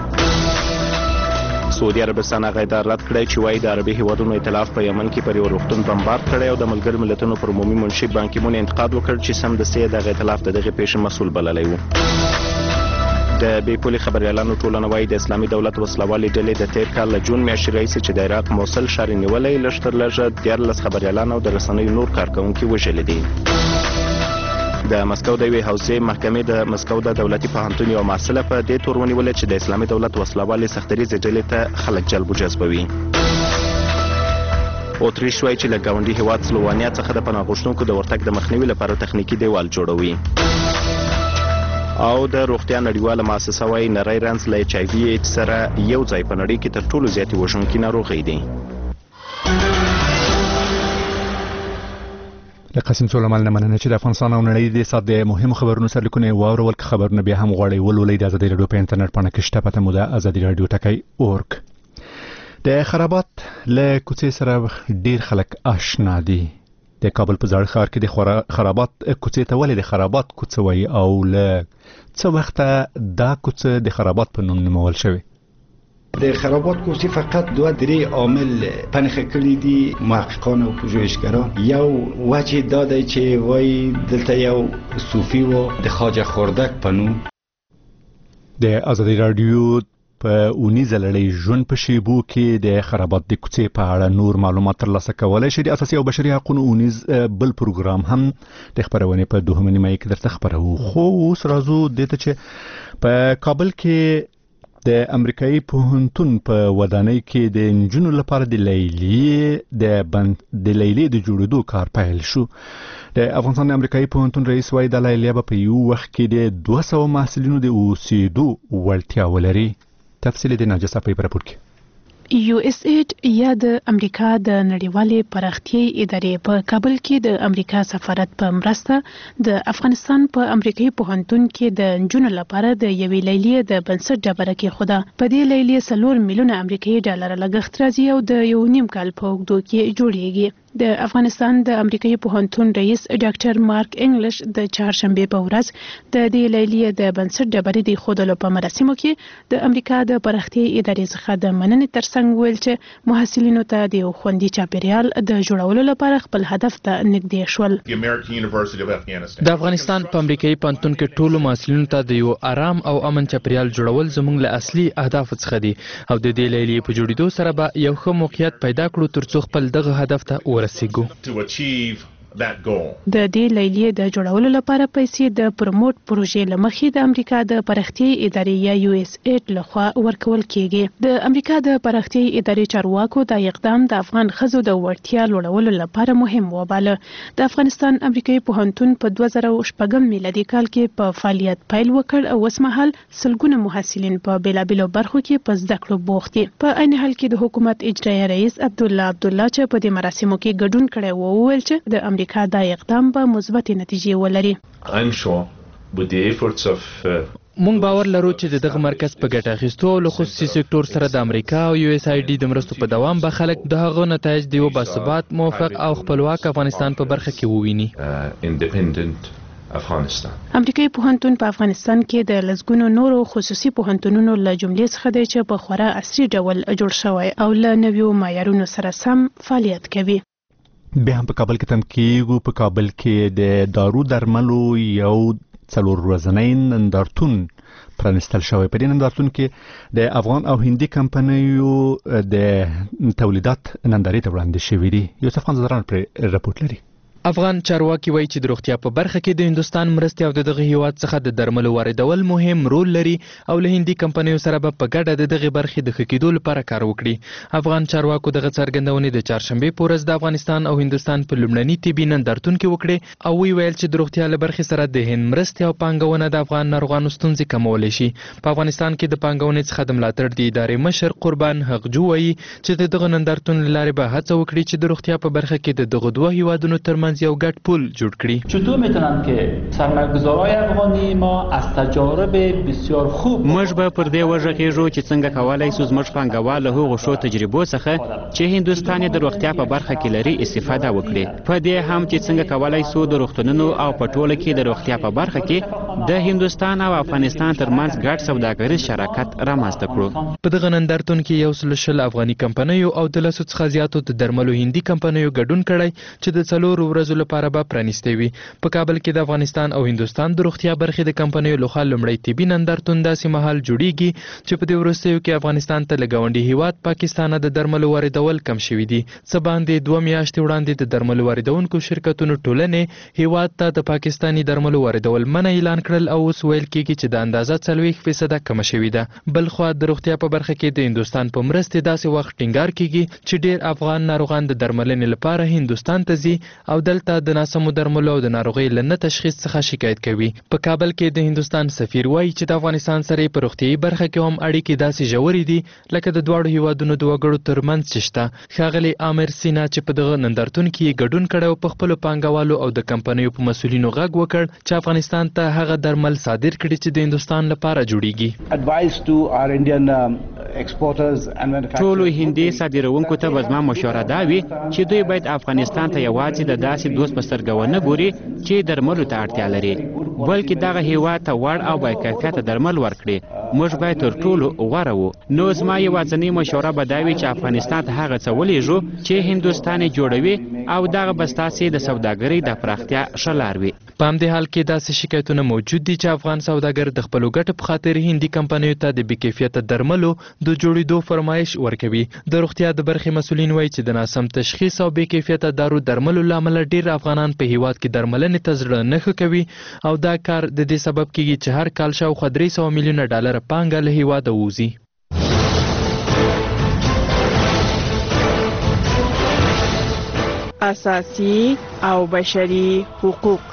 سعودي عربستان هغه ادعا رد کړی چې وایي د عربي هیوادونو ائتلاف په یمن کې پر یو روغتون بمبار کړی او د ملګرو ملتونو پر عمومي منشي بان کی مون انتقاد وکړ چې سمدستي دغه ائتلاف د دغې پیښې مسؤل بللی و. د بې پولي خبریالانو ټولنه وایي د اسلامي دولت وسلوالې ډلې د تیر کال له جون میاشتې راهیسې چې د عراق موصل ښار یې نیولی، لږ تر لږه دیارلس خبریالان او د رسنیو نور کارکوونکي وژلي دي. د مسکو د یوې حوزې محکمې د مسکو د دولتي پوهنتون یوه محصله په دې تور ونیولې چې د اسلامي دولت وسلوالې سختدریځې ډلې ته خلک جلب و جذبوي. اتریش وایي چې له ګاونډي هیواد سلووانیا څخه د پناه غوښتونکو د ورتګ د مخنیوي لپاره تخنیکي دیوال جوړوي. او د روغتیا نړیواله مؤسسه وایي نری رنځ له ایچ آی وي ایډز سره یو ځای په نړۍ کې تر ټولو زیاتې وژونکې ناروغۍ دی. له قاسم سلیمان نه مننه چې د افغانستان او نړۍ د ساعت د مهمو خبرونو سرلیکونه یې واورول. که خبرونه بیا هم غواړئ ولولئ، د ازادي راډیو په انټرنیټ پاڼه کې شته، پته مو ده ازادي راډیو ټکی اورګ. د خرابات له کوڅې سره ډیر خلک آشنا دي. د کابل په زاړه ښار کې د خرابات کوڅې ته ولې د خرابات کوڅه وایي او له څه وخته دا کوڅه د خرابات په نوم نومول شوې؟ د خرابات کوڅې فقط دوه درې عامل پنهخه کړي دي محققان او پژوهشگران. یو وجه دا دی چې وایي دلته یو صوفي و د خواجه خوردک په نوم. د ازادي راډیو په اونیزه لړۍ ژوند په شیبو کې د خرابات د کوڅې په اړه نور معلومات ترلاسه کولی شئ. د اساسي او بشري حقوقو اونیز بل پروګرام هم د خپرونې په دوهمه نیمایي کې درته خپروو. خو اوس راځو دې ته چې په کابل کې د امریکایي پوهنتون په ودانۍ کې د نجونو لپاره د لیلیې د بند د لیلیې د جوړېدو کار پیل شو. د افغانستان د امریکایي پوهنتون رئیس وایي دا لیلیه به په یو وخت کې د دوه سوه محصلینو د اوسېدو وړتیا ولري. تفصیل د ناجسه په راپور کې. یو اس ایډ یا د امریکا د نړیوالې پراختیايي ادارې په کابل کې د امریکا سفارت په مرسته د افغانستان په امریکایي پوهنتون کې د نجونو لپاره د یوې لیلیې د بنسټ ډبره کېښوده. په دې لیلیې څلور میلیونه امریکایي ډالر لګښت راځي او د یو نیم کال په اوږدو کې جوړیږي. د افغانستان د امریکایي پوهنتون رئیس ډاکټر مارک انګلیش د چهارشنبه په ورځ د دې لیلیې د بنسټ ډبرې د ایښودلو په مراسمو کې د امریکا د پراختیايي ادارې څخه د مننې ترڅنګ ویل چې محصلینو ته د یو خوندي چاپیریال د جوړولو لپاره خپل هدف ته نږدې شول. د افغانستان په امریکایي پوهنتون کې ټولو محصلینو ته د یو آرام او امن چاپیریال جوړول زموږ له اصلي اهدافو څخه دي او د دې لیلیې په جوړېدو سره به یو ښه موقعیت پیدا کړو ترڅو خپل دغه هدف ته ورسېږو. د دې لیلیې د جوړولو لپاره پیسې د پروموټ پروژې له مخې د امریکا د پراختیايي ادارې یا یو اس ایډ لخوا ورکول کیږي. د امریکا د پراختیايي ادارې چارواکو دا اقدام د افغان ښځو د وړتیا لوړولو لپاره مهم وباله. د افغانستان امریکایي پوهنتون په دوه زره شپږم میلادي کال کې په فعالیت پیل وکړ او اوسمهال سلګونه محصلین په بیلابیلو برخو کې په زده کړو بوخت دي. په عین حال کې د حکومت اجرایي رئیس عبدالله عبدالله چې په دې مراسمو کې ګډون کړی و وویل چې د امریکا دا اقدام به مثبت نتیجې ولري. I'm sure with the efforts of uh, مونږ باور لرو چې دغه مرکز په ګټه اخیستو او له خصوصي سکتور سره د امریکا او یو اس آی ډي د مرستو په دوام به خلک د هغو نتایج د یو باثبات موفق او خپلواک افغانستان په برخه کې وویني. امریکایي پوهنتون په افغانستان کې د لسګونو نورو خصوصي پوهنتونونو له جملې څخه دی چې په خورا عصري ډول جوړ شوی او له نویو معیارونو سره سم فعالیت کوي. بیا هم په کابل کې تم کېږو. په کابل کې د دارو درملو یو څلور ورځنی نندارتون پرانستل شوی. په دې نندارتون کې د افغان او هندي کمپنیو د تولیدات نندارې ته وړاندې شوي دي. یوسف خان زدران پر راپورټ لري. افغان چارواکي وایي چې د روغتیا په برخه کې د هندستان مرستې او دغه هیواد څخه د درملو واردول مهم رول لري او له هندي کمپنیو سره به په ګډه د دغه برخې د ښه کېدو لپاره کار وکړي. افغان چارواکو دغه څرګندونې د چهارشنبې په ورځ د افغانستان او هندستان په لومړني طبي نندارتون کې وکړې او وی ویل چې د روغتیا له برخې سره د هند مرستې او پانګونه د افغان ناروغانو ستونزې کمولی شي. په افغانستان کې د پانګونې څخه د ملاتړ د ادارې مشر قربان حقجو وایي چې د دغه نندارتون له لارې به هڅه وکړي چې د روغتیا په برخه کې د دغه دوه هیوادونو ترمنځ یو ګډ پل جوړ کړي. چطور میتونن که سرمایه‌گذارای افغانی ما از تجارب بسیار خوب موږ به پر دې ورغېږو چې څنګه کولای شو زموږ پانګوال له هغو ښو تجربو څخه چې هندوستان د روغتیا په برخه کې لري استفاده وکړي. په دې هم چې څنګه کولای شو د روغتونونو او په ټوله کې د روغتیا په برخه کې د هندوستان او افغانستان ترمنځ ګډ سوداګریز شراکت رامنځته کړو. په دغه نندارتون کې یو سل شل افغاني کمپنیو او د لسو څخه زیاتو د درملو هندي کمپنیو ګډون کړی چې د څلورو ورځو لپاره به پرانیستې وي. په کابل کې د افغانستان او هندوستان د روغتیا برخې د کمپنیو لخوا لومړی طبي نندارتون داسې مهال جوړیږي چې په دې وروستیو کې افغانستان ته له ګاونډي هیواد پاکستان د درملو واردول کم شوي دي. څه باندې دوه میاشتې وړاندې د درملو واردونکو شرکتونو ټولنې هیواد ته د پاکستاني درملو واردول منع اعلان کړل او اوس ویل کېږي چې د اندازه څلوېښت فیصده کمه شوې ده. بل خوا د روغتیا په برخه کې د هندوستان په مرستې داسې وخت ټینګار کېږي چې ډېر افغان ناروغان د درملنې لپاره هندوستان ته ځي او دلته د ناسمو درملو او د ناروغۍ له نه تشخیص څخه شکایت کوي. په کابل کې د هندوستان سفیر وایي چې د افغانستان سره په روغتیايي برخه کې هم اړیکې داسې ژورې دي لکه د دواړو هیوادونو د وګړو ترمنځ چې شته. ښاغلی عامر سینا چې په دغه نندارتون کې ګډون کړی او په خپلو پانګوالو او د کمپنیو په مسؤلینو غږ وکړ چې افغانستان ته هغه درمل صادر کړي چې د هندوستان لپاره جوړیږي. ټولو هندي صادروونکو ته به زما مشوره دا وي چې دوی باید افغانستان ته یوازې د داسې دوست په سترګه ونه ګوري چې درملو ته اړتیا لري بلکې دغه هیواد ته وړ او باکیفیته درمل ورکړي. موږ باید تر ټولو غوره وو. نو زما یوازینۍ مشوره به دا وي چې افغانستان ته هغه څه ولېږو چې هندوستان یې جوړوي او دغه به ستاسې د سوداګرۍ د پراختیا ښه لار وي. په همدې حال کې داسې شکایتونه موجود دي چې افغان سوداګر د خپلو ګټو په خاطر هندي کمپنیو ته د بې کیفیته درملو د جوړېدو فرمایش ورکوي. د روغتیا د برخې مسؤلین وایي چې د ناسم تشخیص او بې کیفیته دارو درملو له امله ډېر افغانان په هیواد کې درملنې ته زړه نه ښه کوي او دا کار د دې سبب کېږي چې هر کال شاوخوا درې سوه میلیونه ډالره پانګه له هیواده ووځي. اساسي او بشري حقوق.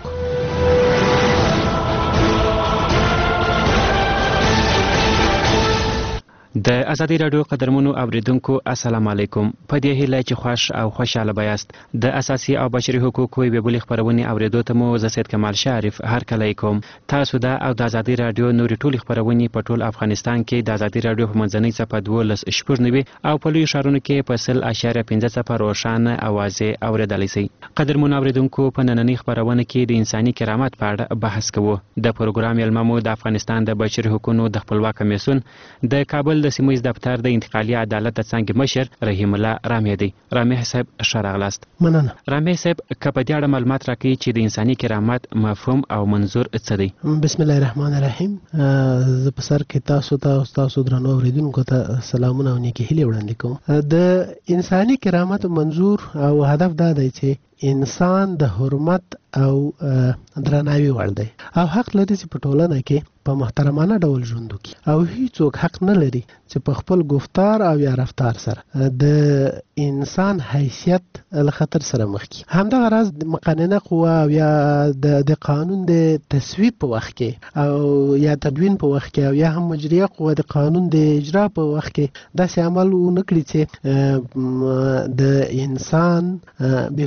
د ازادي راډیو قدرمنو اوریدونکو السلام علیکم. په دې هیله چې خوښ او خوشاله بیاست. د اساسي او بشري حقوقو یوې بلې خپرونې اوریدو ته مو زه سید کمال شریف هرکلی کوم. تاسو د او د ازادي راډیو نورې ټولې خپرونې په ټول افغانستان کې د ازادي راډیو په منځنۍ څپه دولس شپږ نوي او په لویو ښارونو کې په سل اشاریه پنځه څپه روښانه اوازې اوریدلی شئ. قدرمنو اوریدونکو په نننۍ خپرونه کې د انساني کرامت په اړه بحث کوو. د پروګرام میلمه مو د افغانستان د بشري حقوقو د خپلواک کمیسیون د کابل د سیمه دفتر د انتقالي عدالت د څانګې مشر رحیم الله رامي دی. رامي صاحب ښه راغلاست. مننه. رامي صاحب که په دې اړه معلومات راکړئ چې د انساني کرامت مفهوم او منظور څه دی؟ بسم الله الرحمن الرحیم. زه په سر کې تاسو ته او تاسو درنو اوریدونکو ته سلامونه او نیکې هیلې وړاندې کوم. د انساني کرامت منظور او هدف دا دی چې انسان د حرمت او درناوي وړ دی او حق لري چې په ټولنه کې په محترمانه ډول ژوند وکړي او هیڅوک حق نه لري چې په خپل گفتار او یا رفتار سره د انسان حیثیت له خطر سره مخ کړي. همدغه راز د مقننه قوه او یا د د قانون د تصویب په وخت کې او یا تدوین په وخت کې او یا هم مجریه قوه د قانون د اجرا په وخت کې داسې عمل ونه کړي چې د انسان بې حرمتي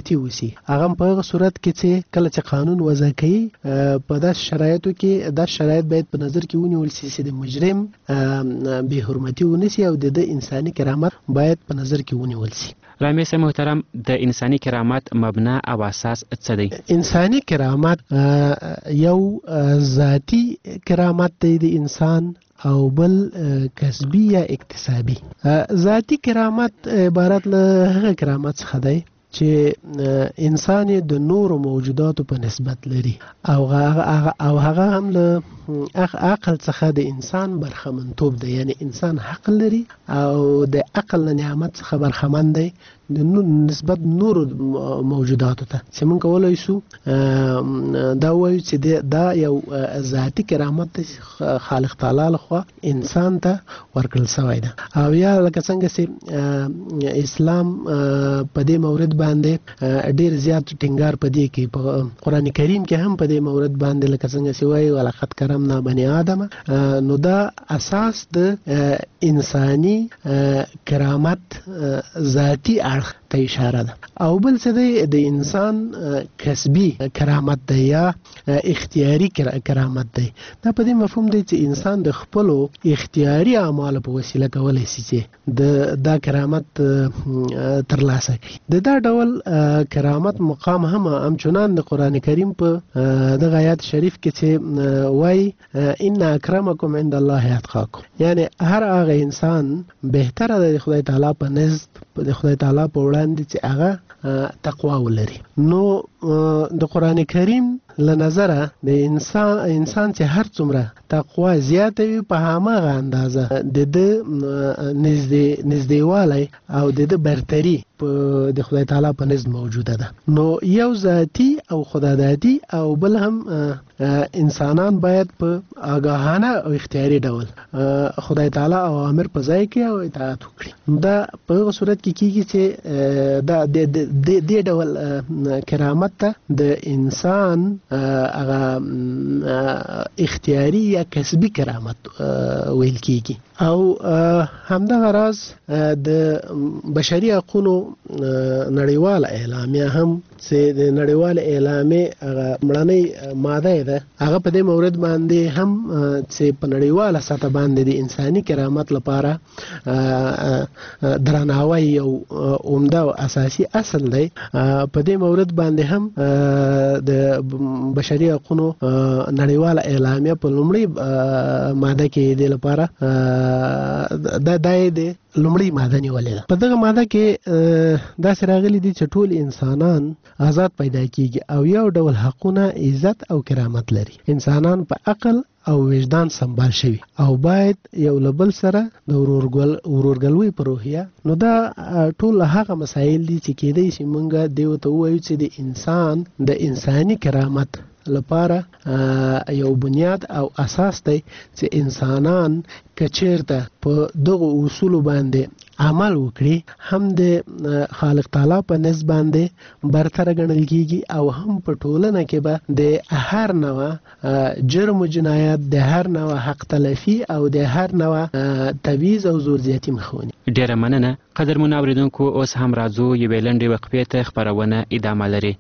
حرمتي وسی. هغه په هغه صورت کې چې کله چې قانون وضع کوي په داس شرایطو کې دا شرایط باید په نظر کې ونیول شي چې د مجرم به حرمتي ونسی او د انساني کرامت باید په نظر کې ونیول شي. رامیس محترم، د انساني کرامت مبنا او اساس څه دی؟ انساني کرامت یو ذاتی کرامت دی د انسان او بل کسبی یا اکتسابی. ذاتی کرامت عبارت له هغه کرامت څخه دی چې انسان د نورو موجوداتو په نسبت لري او هغه او هغه هم له عقل څخه د انسان برخمنتوب دی، یعنی انسان حق لري او د عقل نعمت څخه برخمن دی د نسبت نورو موجوداتو ته. چې موږ کولای شو دا وایو چې دا یو ذاتی کرامت دی خالق تعالی لخوا انسان ته ورکړل شوی ده. او یا لکه څنګه چې اسلام په دې مورد باندې ډیر زیات ټینګار پدې کې په قران کریم کې هم په دې مورد باندې لکه څنګه چې وایي ولقد کرمنا بني آدم، نو دا اساس د انساني کرامت ذاتی اړخ ته اشاره ده. او بل څه دی د انسان کسبی کرامت دی یا اختیاري کرامت دی. دا په دې مفهوم دی چې انسان د خپل اختیاري اعمالو په وسیله کولای شي چې د دا کرامت ترلاسه کړي. د دا ډول کرامت مقام هم همچنان د قران کریم په دغه آیات شریف کې چې وایي ان اکرمکم عند الله اتقاکم، یعنی هر هغه انسان بهتره د خدای تعالی په نزد د خدای تعالی په وړاندې چې هغه تقوا ولري. نو د قران کریم له نظره د انسان انسان چې هر څومره تقوا زیاته وي په هماغه اندازه د د نږدې نږدېوالی او د د برتری په د خدای تعالی په نزد موجوده ده. نو یو ذاتی او خدادادي او بل هم انسانان باید په آگاهانه او اختیاري ډول خدای تعالی اوامر په ځای کې او اطاعت وکړي. دا په هغه صورت کې کیږي چې دا د دې ډول کرامت ته د انسان هغه اختیاري یا کسبي کرامت ویل کیږي. او همدغه راز د بشري حقوقو نړیواله اعلامیه هم چې د نړیواله اعلامیه هغه مړنۍ ماده ده، هغه په دې مورد باندې هم چې په نړیواله سطح باندې د انساني کرامت لپاره درناوی یو عمده او اساسي اصل دی. په دې مورد باندې هم د بشري حقوقو نړیواله اعلامیه په لومړي ماده کې د لپاره دا دای دی لومړی ماده نیولې ده. په دغه ماده کې دا راغلي دي چې ټول انسانان آزاد پیدا کیږي او یو ډول حقونه عزت او کرامت لري. انسانان په عقل او وجدان سمبال شوي او باید یو لبل سره د ورورګلوي په روحیه. نو دا ټول هغه مسایل دي چې کېدای شي مونږ دیو ته وایو چې د انسان د انساني کرامت لپاره یو بنیاد او اساس دی چې انسانان کچیرته په دغه اصول باندې عمل وکړي هم د خالق تعالی په نسبت باندې برتر ګڼل کیږي او هم په ټولنه کې به د هر نوع جرم او جنایت، د هر نوع حق تلفي او د هر نوع تبعیض او زور زیاتی مخونی. ډیره مننه. قدرمن اوریدونکو، اوس هم راځو یوې لنډې وقفې ته، خبرونه ادامه لري.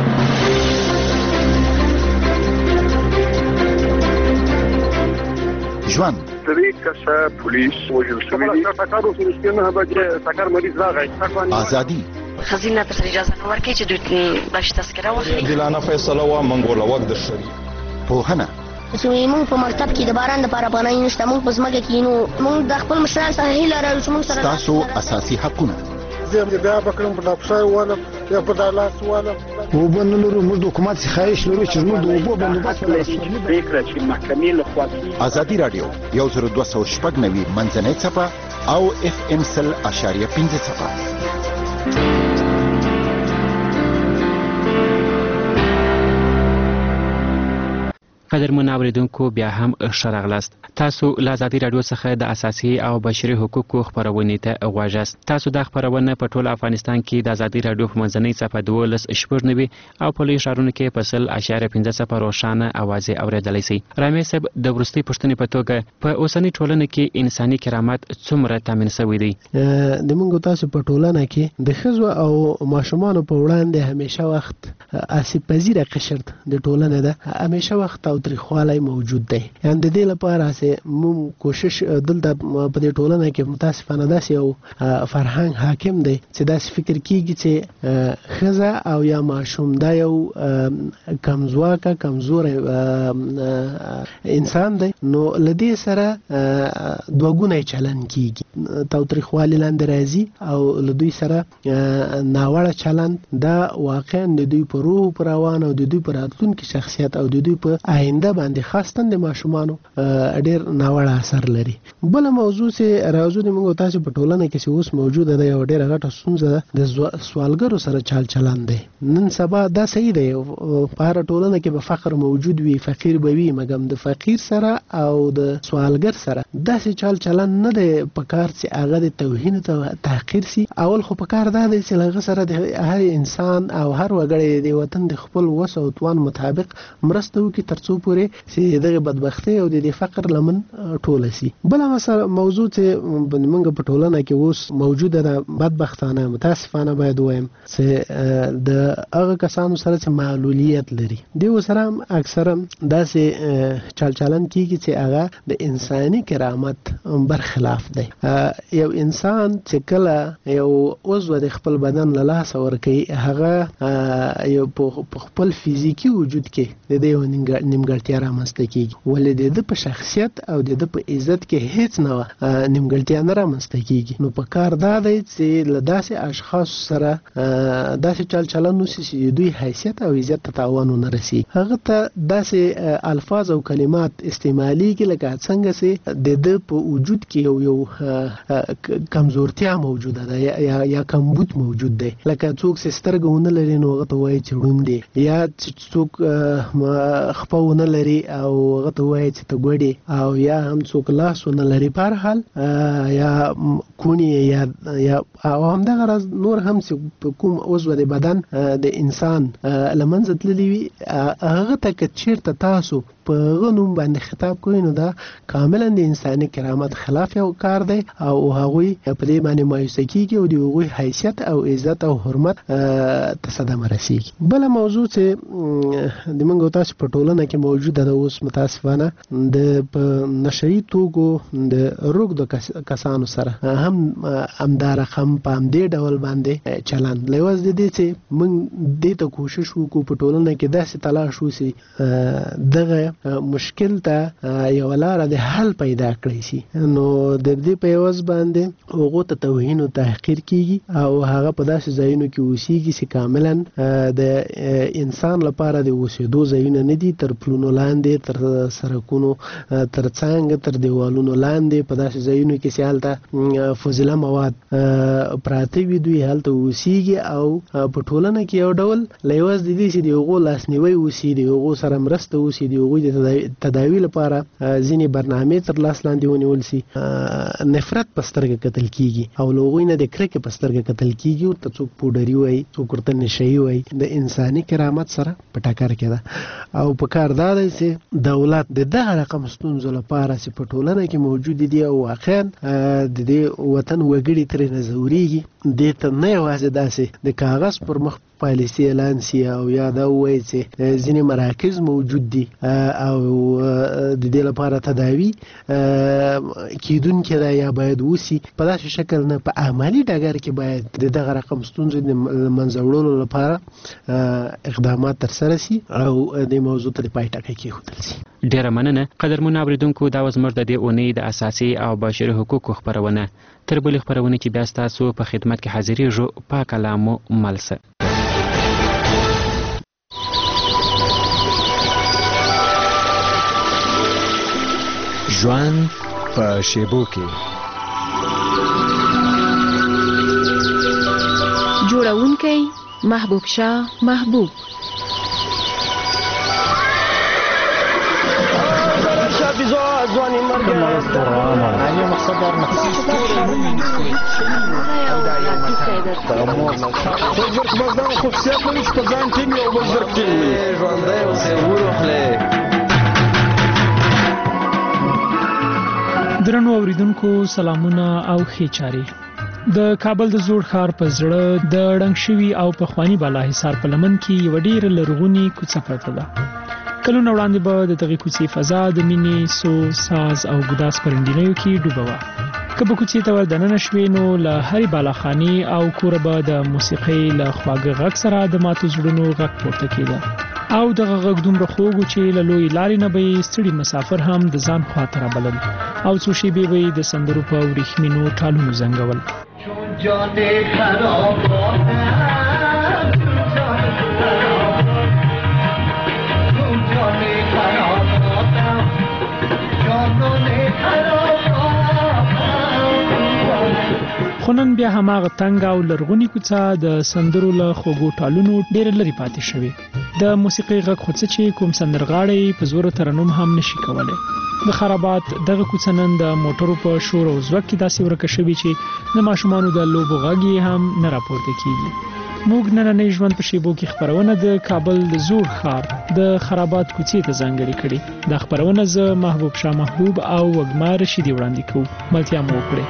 ژوند درې کسه پولیس وژل شوي دي. ټکر وشو نه به ټکر مریض راغی. ازادي خزینه ته اجازه نه ورکړي چې دوی باش تذکره واخلي. دلانه فیصله وا منګوله وخت د شری پوهنه زموږ په مکتب کې د باران لپاره پناه نشته. موږ په ځمکه کې نو موږ د خپل مشران سره هیله لرو چې موږ سره تاسو اساسي حقونه زه بیا بکرم په دافشای واله یا په دالاس واله او بنلرو موږ د حکومت څخه خواهش لرو چې موږ د اوبو بندوبست ولرو. فکر چې محکمې له خوا ازادي رادیو یو زر دوه سوه شپږ نوي منځنۍ څپه او اف ام سل اشاریه پنځه څپه. قدرمن اوریدونکو بیا هم ښه راغلاست. تاسو له ازادي راډیو څخه د اساسي او بشري حقوقو خپرونې ته غواړئ. تاسو د خپرونه په ټول افغانستان کې د ازادي راډیو په منځنۍ صفحه دولس شپږ نوي او په لوی ښارونو کې په سل اشاریه پنځه صفر روښانه اوازې اورېدلی شئ. رامي صاحب د وروستۍ پوښتنې په توګه په اوسنۍ ټولنه کې انساني کرامت څومره تامین شوی دی؟ د موږ تاسو په ټولنه کې د ښځو او ماشومانو په وړاندې همیشه وخت آسیب پذیره قشر د ټولنې ده، همیشه وخت تاوتریخوالی موجود دی. یعنې د دې لپاره چې موږ کوشش دلته په دې ټولنه کې متاسفانه داسې یو فرهنګ حاکم دی چې داسې فکر کیږي چې ښځه او یا ماشوم دا یو کمزواکه کمزوری انسان دی، نو له دې سره دوه ګونی چلن کیږي، تاوتریخوالي لاندې راځي او له دوی سره ناوړه چلند دا واقعا د دوی په روح په روان او د دوی په راتلونکي شخصیت او د دوی په آینده باندې خاصتاً د ماشومانو ډېر ناوړه اثر لري. بله موضوع چې راځو د موږ تاسو په ټولنه کې چې اوس موجوده ده یو ډېره غټه ستونزه ده د سوالګرو سره چال چلند دی. نن سبا دا صحیح دی، په هره ټولنه کې به فقر موجود وي، فقیر به وي، مګم د فقیر سره او د سوالګر سره داسې چال چلند نه دی په کار چې هغه د توهین ته تحقیر سي. اول خو په کار دا دی چې هغه سره د هر انسان او هر وګړی د وطن د خپل وس او توان مطابق مرسته وکړي تر څو پورې چې دغه بدبختي او د فقر لمن ټوله سي. بله مثلا موضوع چې موږ په ټولنه کې اوس موجوده ده بدبختانه متاسفانه باید ووایم چې د هغه کسانو سره چې معلولیت لري دوی سره هم اکثرا داسې چال چلن کیږي چې هغه د انساني کرامت برخلاف دی. یو انسان چې کله یو عضو د خپل بدن له لاسه ورکوي هغه یو په خپل فزیکي وجود کې د دې یو نیمګړتیا رامنځته کیږي، ولې د ده په شخصیت او د ده په عزت کې هیڅ نه نیمګړتیا نه رامنځته کیږي. نو په کار دا دی چې له داسې اشخاصو سره داسې چل چلن وشي چې دوی حیثیت او عزت ته تاوان ونه رسي. هغه ته داسې الفاظ او کلمات استعمالیږي لکه څنګه چې د ده په وجود کې یو یو کمزورتیا موجوده ده یا یا کمبود موجود دی، لکه څوک چې سترګه ونه لري نو هغه ته وایي چې ړوند دی، یا څوک خپه ونه لري او هغه ته وایي چې ته ګوډې، او یا هم څوک لاس ونه لري. په هر حال یا کونی یا یا او همدغه راز نور هم چې کوم عضو د بدن د انسان له منځه تللی وي هغه ته که چېرته تاسو په هغه نوم باندې خطاب کوئ نو دا کاملا د انساني کرامت خلاف یو کار دی او هغوی په دې باندې مایوسه کیږي او د هغوی حیثیت او عزت او حرمت ته صدمه رسیږي. بله موضوع چې د موږ تاسو په ټولنه کې موجوده ده اوس متاسفانه د په نشهیي توکو د روږدو کسانو سره هم همدا رقم په همدې ډول باندې چلند لوز د دې چې موږ دې ته کوشش وکړو په ټولنه کې داسې تلاش وسي دغه مشکل ته یو لاره د حل پیدا کړی شي. نو د دې په عوض باندې هغو ته توهین او تحقیر کیږي او هغه په داسې ځایونو کې اوسیږي چې کاملا د انسان لپاره د اوسېدو ځایونه نه دي، تر پلونو لاندې، تر سړکونو تر څنګ، تر دیوالونو لاندې په داسې ځایونو کې چې هلته فضله مواد پراته وي دوی هلته اوسیږي او په ټولنه کې یو ډول له عوض د دې چې د هغو لاسنیوی وسي، د هغو سره مرسته وسي، د هغوی د تداوي لپاره ځینې برنامې تر لاس لاندې ونیول سي، نفرت په سترګه کتل کیږي او له هغوی نه د کرکې په سترګه کتل کیږي، ورته څوک پوډري وایي، څوک ورته نشهیي وایي. د انساني کرامت سره په ټکر کې ده او په کار دا دی چې دولت د دغه رقم ستونزو لپاره چې په ټولنه کې موجود دي او واقعا د دې وطن وګړي ترې نزورېږي دې ته نه یوازې داسې د کاغذ پر مخ پالیسي اعلان سي او یا دا ووایي چې ځینې مراکز موجود دي او د دې لپاره تداوي کیدونکې ده یا باید وسي، په داسې شکل نه په عملي ډګر کې باید د دغه رقم ستونزو د منځه وړلو لپاره اقدامات ترسره سي او د موضوع ته د پای ټکی کېښودل سي. ډیره مننه قدرمنو اوریدونکو، دا زموږ د دې اونۍ د اساسي او بشري حقوقو خپرونه. تر بلې خپرونې چې بیا ستاسو په خدمت کې حاضرېږو پاک الله مو ملسه. ژوند په شیبو کې جوړونکی محبوب شاه محبوب، بیزا ځواني مرګ علی مقصد در بزرګ مزدان خصوصیت لري چې په ځان ټیم یو بزرګ ټیم ژوندی اوسې وروخلې. درنو اوریدونکو سلامونه او ښې چارې. د کابل د زوړ ښار په زړه د ړنګ شوي او پخواني بالا حصار په لمن کې یو ډېره لرغونې کوڅه پرته ده. کلونه وړاندې به د دغې کوڅې فضا د مینې، سو، ساز او ګوداس په رنګینیو کې ډوبه وه. که به کوڅې ته ور دننه شوې نو له هرې بالاخانې او کوره به د موسیقۍ له خواږه غږ سره د ماتو زړونو غږ پورته کېده او دغه غږ دومره خوږ و چې له لویې لارې نه به یې ستړي مسافر هم د ځان خواته رابلل او څو شېبې به یې د سندرو په وریښمینو ټالونو زنګول. خو نن بیا هماغه تنګ او لرغونې کوڅه د سندرو له خوږو ټالونو ډېره لرې پاتې شوې. د موسیقۍ غږ خو څه چې کوم سندرغاړی په زوره ترنم هم نشي کولی. د خرابات دغه کوڅه نن د موټرو په شور او زوږ کې داسې ورکه شوې چې د ماشومانو د لوبو غږ یې هم نه راپورته کېږي. موږ نننۍ ژوند په شیبو کې خپرونه د کابل د زوړ ښار د خرابات کوڅې ته ځانګړې کړې. دا خپرونه زه محبوب شاه محبوب او وږمه رشیدي وړاندې کوو. ملتیا مو وکړئ.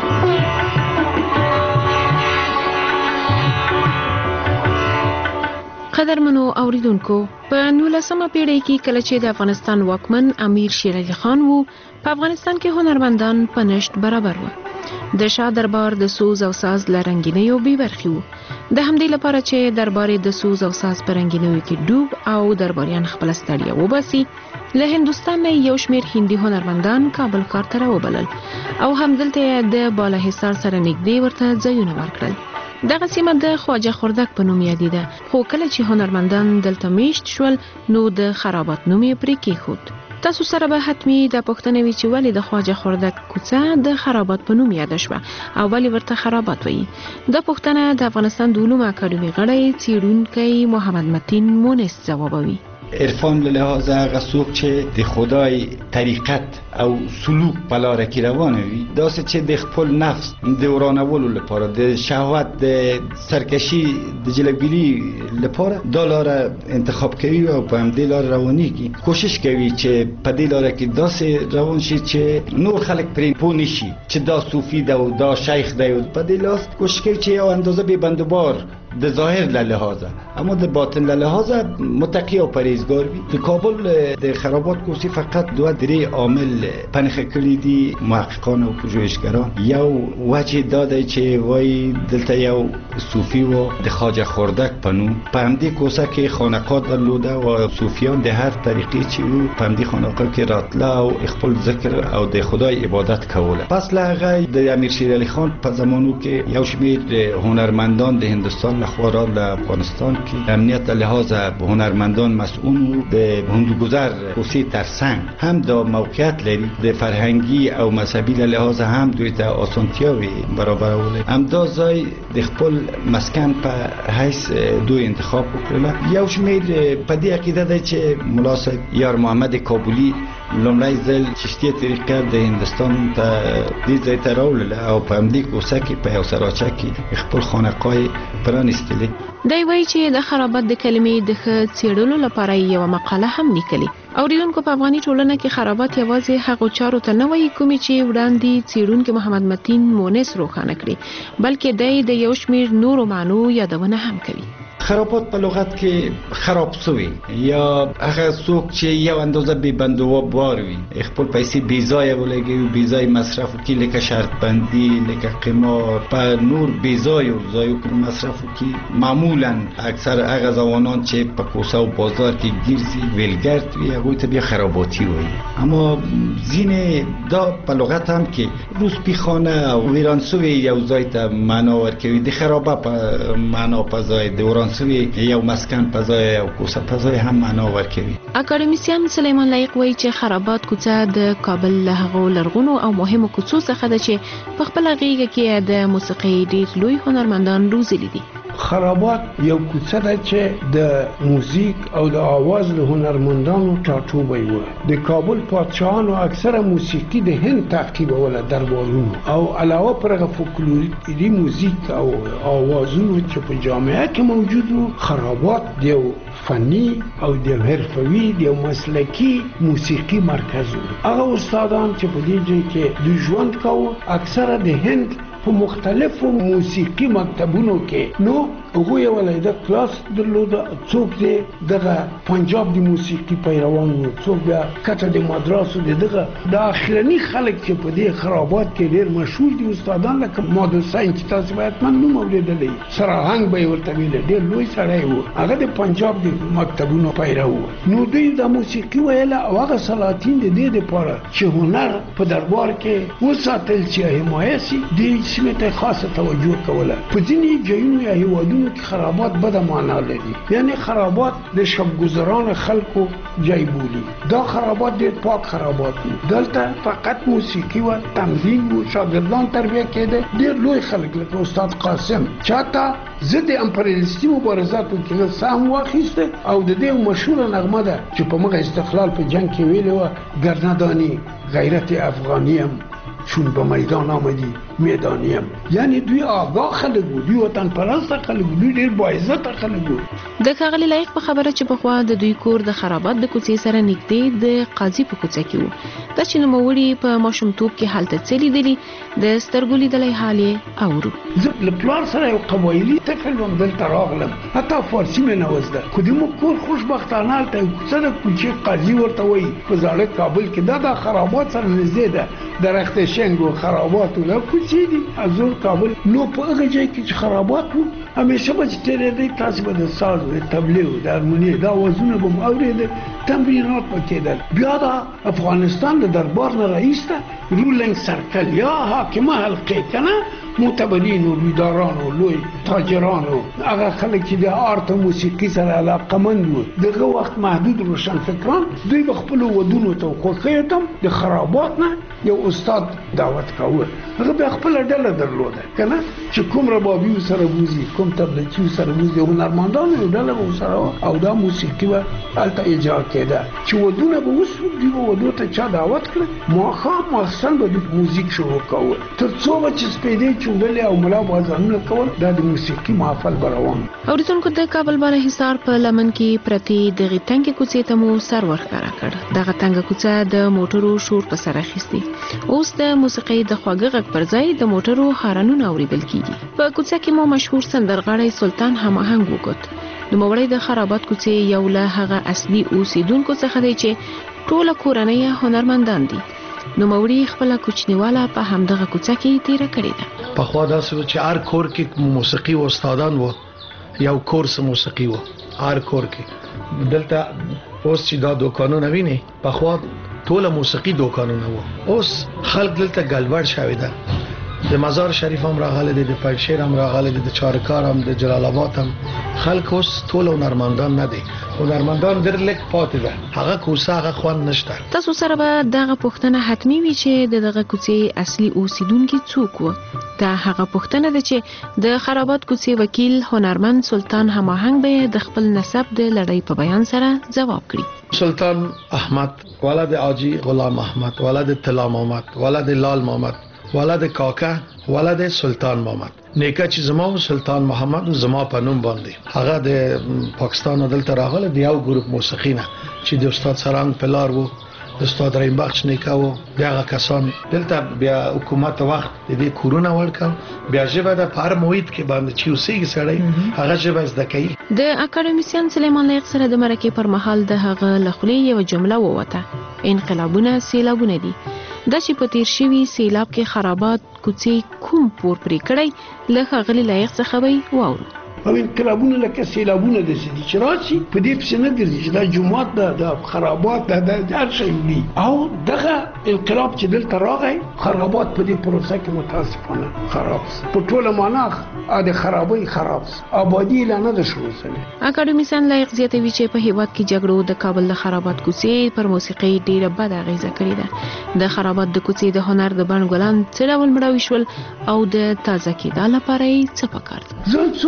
قدرمنو اوریدونکو، په نولسمه پیړۍ کې کله چې د افغانستان واکمن امیر شیر علي خان وو، په افغانستان کې هنرمندان په نشت برابر وو. د شاه دربار د سوز او ساز له رنګینیو بې برخې وو. د همدې لپاره چې دربار د سوز او ساز په رنګینیو کې ډوب او درباریان خپل ستړیا وباسي، له هندوستان نه یو شمېر هندي هنرمندان کابل ښار ته راوبلل او همدلته د بالاحصار سره نږدې ورته ځایونه ورکړل. دغه سیمه د خواجه خردک په نوم یادېده، خو کله چې هنرمندان دلته میشت شول نو د خرابات نوم یې پرې کېښود. تاسو سره به حتمي دا پوښتنه وي چې ولې د خواجه خردک کوڅه د خرابات په نوم یاده شوه او ولې ورته خرابات وایي. دا پوښتنه د افغانستان د علومو اکاډمي غړی څېړونکی محمد متین مونس ځوابوي. عرفان له لحاظ هغه څوک چې د خدای طریقت او سلوک په لاره کې روان وي، داسې چې د خپل نفس د ورانولو لپاره، د شهوت د سرکشي د جلبګیری لپاره دا لاره انتخاب کوي او په همدې لاره رواني کی کوشش کوي چې په دې لاره کې داسې روان شي چې نور خلک پرې پوه نشي چې دا صوفي ده او دا شیخ ده. په دې لاس کوشش کوي چې یو اندازه به بندوبار د ظاهر له لحاظه اما د باطن له لحاظه متقی او پرهیزګار وي. د کابل د خرابات کوڅې فقط دوه درې عامل پنهخه کړي دي محققان او پژوهشگران. یو وجه دا دی چې وای دلته یو صوفي و د خواجه خردک په نوم په همدې کوڅه کې خانقاه درلوده او صوفیان د هر طریقې چې وو په همدې خانقاه کې راتله او خپل ذکر او د خدای عبادت کوله. پس له هغه د امیر شیر علي خان په زمانو کې یو شمېر هنرمندان د هندوستان لخوا له افغانستان کې امنیت لحاظ هنرمندان مسئول د هندوگذر کوڅې ترڅنګ هم دا موقعیت لري، د فرهنګي او مذهبي لحاظ هم دوی ته آسانتیاوي برابرول. هم دا ځای د خپل مسکن په حیث دوی انتخاب وکړل. یو شمېر په دې عقیده دی چې ملا صاحب یار محمد کابلی لومړی ځل چشتي طریقه د هندوستان ته دې ځای ته راوړل او په همدې کوڅه کې په یو سراچه کې خپل خانقاه پرانیستلې. دی وایي چې د خرابات د کلمې د ښه څېړلو لپاره یو مقاله هم لیکلې. اوریدونکو، په افغاني ټولنه کې خرابات یوازې هغو چارو ته نه وایي کومې چې وړاندې څېړونکي محمد متین مونس روښانه کړي، بلکې دی د یو شمېر نورو معنو یادونه هم کوي. خرابات په لغت کې خراب سوی یا هغه څوک چې یو اندازه بې بندوبار وي، خپل پیسې بې ځایه ولګوي، بې ځای مصرف وکړي، لکه شرط بندي، لکه قمار، په نور بې ځایو ځایو کې مصرف وکړي. معمولا اکثر هغه ځوانان چې په کوڅه او بازار کې ګرځي ویلګرد وي، هغوی ته بیا خراباتي وایي. اما ځینې دا په لغت هم کې روسپیخانه او ویران سوی یو ځای ته معنا ورکوي، د خرابه په معنا په ځای د وران سوی یو مسکن په ځای او کوڅه په ځای هم معنا ورکوي. اکاډمیسیان سلیمان لایق وایي چې خرابات کوڅه د کابل له هغو لرغونو او مهمو کوڅو څخه ده چې په خپله غیږه کې د موسیقۍ ډېر لوی هنرمندان روزلي دي. خرابات یو کوڅه ده چې د موزیک او د आवाज له هنرمندانو ټاټوبی و. د کابل پادشاهانو اکثره موسیقي د هند تعقیبوله دربارونو او علاوه پر هغه فولکلوري موزیک او आवाजونو چې په جامعه کې موجود وو، خرابات د فني او د حرفوي د مسلکي موسیقي مرکز و. هغه استادان چې په دې ځای کې د ژوند کاوه اکثره د هند په مختلفو موسیقي مکتبونو کې نو هغه یو ولایده کلاس درلوده. څوک د دغه پنجاب د موسیقي پیروان وو، څوک بیا کته د مدرسو د دغه د اخرنی خلک چې په دې خرابات کې ډېر مشهور دي استادان لکه ماد حسین چې تاسو باید من نوم اورېدلی، سراهنګ به ورته ویل، ډېر لوی سړی وو، هغه د پنجاب د مکتبونو پیرو وو. نو دوی د موسیقي ویله او هغه سلاطین د دې لپاره چې هنر په دربار کې وساتل شي حمایت شي د سیمې ته خاصه توجه کوله. په ځینې ځایونو یا هیوادونو کې خرابات بده معنا لري، یعنی خرابات د شبګزاران خلکو ځای بولي. دا خرابات ډېر پاک خرابات دي، دلته فقط موسیقي و تمرین و شاګردان تربیه کېده. ډېر لوی خلک لکه استاد قاسم چاته ضد امپریالیستي مبارزاتو کې سهم واخیسته او د دې مشهوره نغمه ده چې په مغه استقلال په جنگ کې ویلې و، ګرنادانی غیرت افغانیم چون به میدان آمدی میدانیم. یعنی دوی آگاه خلق بود، دوی وطن پرست خلق بود، دوی ډیر باعزت خلق بود. د ښاغلي لایق په خبره چې پخوا د دوی کور د خرابات د کوڅې سره نږدې د قاضي په کوڅه کې و. دا چې نوموړي په ماشومتوب کې هلته څه لیدلي د سترګو لیدلی حال یې اورو. زه له پلار سره یو قبایلي طفل وم، دلته راغلم، حتی فارسي مې نه وزده. خو د موږ کور خوشبختانه هلته یو کوڅه ده، کوچې قاضي ورته وایي، په زاړه کابل کې دا د خرابات سره نږدې ده، درخت شنګ و خرابات و دا کوڅې دي ازور کابل. نو په هغه ځای کې چې خرابات و همیشه به چې تېرېدی تاسې به د ساز و طبلې و د هارمونیې دا آوازونه به مو اورېدل، تمرینات به کېدل. بیا د افغانستان د دربار نه راایسته رولینګ سرکل یا حاکمه حلقې که نه معتبرین و بیداران و لوی تاجران و هغه خلک چې د آرت و موسیقي سره علاقمند وو، دغه وخت محدود روشنفکران دوی به خپلو ودونو ته خوښیو ته د خرابات نه یو استاد دعوت کاوه. هغه بیا خپله ډله درلوده که نه چې کوم ربابي سره بوځي، کوم تبلچي سره بوځي، هنرمندانو یو ډله به ورسره وه او دا موسیقي به هلته اجرا کېده. چې ودونه به وسو دوی به ودو ته چا دعوت کړه، ماښام ماخستن به دوی موزیک شروع کوه تر څو به چې سپېدې چونګلې او ملا بازارونه کول، دا د موسیقي محفل به روان. اورېدونکو د کابل بالاحصار په لمن کې پرتې دغې تنګې کوڅې ته مو سر ورښکاره کړ. دغه تنګه کوڅه د موټرو شور په سر اخیستې. اوس د موسیقۍ د خواږه غږ پر ځای د موټرو هارنونه اورېدل کېږي. په کوڅه کې مو مشهور سندرغاړی سلطان هماهنګ وکوت. نوموړی د خرابات کوڅې یو له هغه اصلي اوسیدونکو څخه دی چې ټوله کورنۍ هنرمندان دي. نوموړي خپله کوچنیواله په همدغه کوڅه کې تېره کړې ده. پخوا داسې و چې هر کور کې موسیقي و استادان و، یو کورس موسیقي و هر کور کې. دلته اوس چې دا دوکانونه ویني، پخوا ټوله موسیقي دوکانونه و. اوس خلک دلته ګډوډ شوي ده. د مزار شریف هم راغلی دی، د پنجشیر هم راغلی دی، د چارکار هم، د جلال آباد هم. خلک اوس ټول هنرمندان نه دي، هنرمندان ډېر لږ پاتې ده. هغه کوڅه هغه خوند نشته. تاسو سره به دغه پوښتنه حتمي وي چې د دغه کوڅې اصلي اوسیدونکي څوک و. دا هغه پوښتنه ده چې د خرابات کوڅې وکیل هنرمند سلطان هماهنګ به د خپل نسب د لړۍ په بیان سره ځواب کړي. سلطان احمد ولد حاجی غلام احمد، ولد طلا محمد، ولد لال محمد، ولد کاکا، ولد سلطان محمد. نیکه چې زما و سلطان محمد زما په نوم باندې. هغه د پاکستان دلته راغله د یو ګروپ موسیقي نه چې د استاد سرنګ پلار وو، د استاد رحیم بخش نیکه وو. دغه کسان دلته بیا حکومت وخت د دې کورونه ورکړ، بیا ژبه د په هر محیط کې باندې چې اوسېږي سړی هغه ژبه زده کوي. د اکاډمیسین سلیمان لایق سره د مرکې پر مهال د هغه له خولې یوه جمله ووته: انقلابونه سیلابونه دي. دا چې په تیر شوي سیلاب کې خرابات کوڅې کوم پور پرې کړی له ښاغلي لایق څخه به یې واورو. او انقلابونه لکه سیلابونه داسې دي چې راشي په دې پسې نه ګرځي چې دا جومات ده، دا خرابات ده، دا هر شی وي. او دغه انقلاب چې دلته راغی، خرابات په دې پروسه کې متاسفانه خراب شو. په ټوله معنا د خرابۍ خراب شو، آبادي لا نه ده شروع شوې. اکاډمیسین لایق زیاتوي چې په هېواد کې جګړو د کابل د خرابات کوڅې پر موسیقۍ ډېره بده اغېزه کړې ده. د خرابات د کوڅې د هنر د بڼ ګلان څه ډول مړاوي شول او د تازه کېدا لپاره یې څه پکار دي؟ زه څومره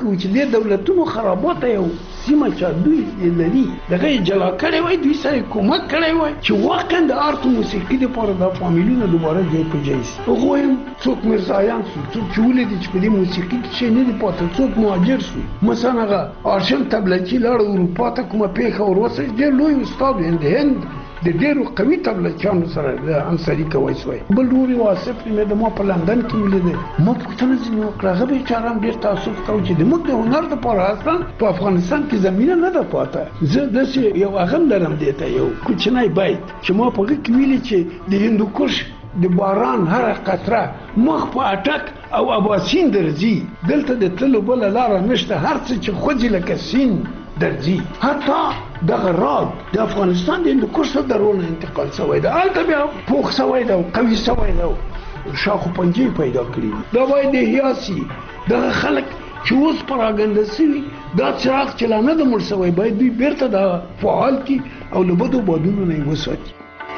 کوو چې د دولتونو خرابات یو سیمه چې دوی لري دغه جلا کړي وای دوی سره کومک کړي وای چې واقعا د آرت موسیقي لپاره د فامیلونو دوباره ځای په ځای شي هغه هم څوک مرزایان شو څوک چې ولې چې په دې موسیقي کې نه دی پاتې څوک مهاجر شو مثلا هغه آرشم تبلچي لاړ اروپا ته کومه پیښه ورسې ډېر لوی استاد هند هند د ډېرو قوي تبلچیانو سره د همسري کوي سوی بل ورو واسف مې د ما په لندن کې ولیدل ما پوښتنه ځینې وکړه هغه بیچاره هم ډېر تاسف کوي چې زموږ د هنر دپاره اصلا په افغانستان کې زمینه نه ده پاته زه داسې یو هغه هم لرم دې ته یو کوچنی بیت چې ما په هغې کې ویلي چې د هندوکش د باران هره قطره مخ په اټک او اباسین درځي دلته د تللو بله لاره نشته هر څه چې خوځي لکه سین درځي حتی دغه راد د افغانستان د هندوکش څخه درونه انتقال شوی دی هلته بیا پوخ شوی دی او قوي شوی دی شاخ و پنجې پیدا کړي دا باید د هیاسي دغه خلک چې اوس پراګنده شوي دا څراغ چې لا نه ده مړ شوی باید دوی بیرته دا فعال کړي او له بدو بادونو نه یې وساتي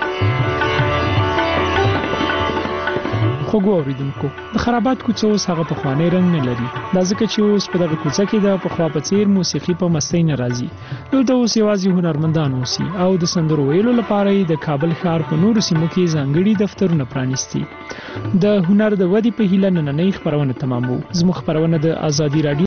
خوږو اوریدونکو د خرابات کوڅه اوس هغه پخوانی رنګ نه لري دا ځکه چې اوس په دغه کوڅه کې د پخوا په څیر موسیقي په مستۍ نه راځي دلته اوس یوازې هنرمندان اوسي او د سندرو ویلو لپاره د کابل ښار په نورو سیمو کې ځانګړي دفترونه پرانیستي د هنر د ودې په هیله نننۍ خپرونه تمامو زموږ خپرونه د ازادي راډیو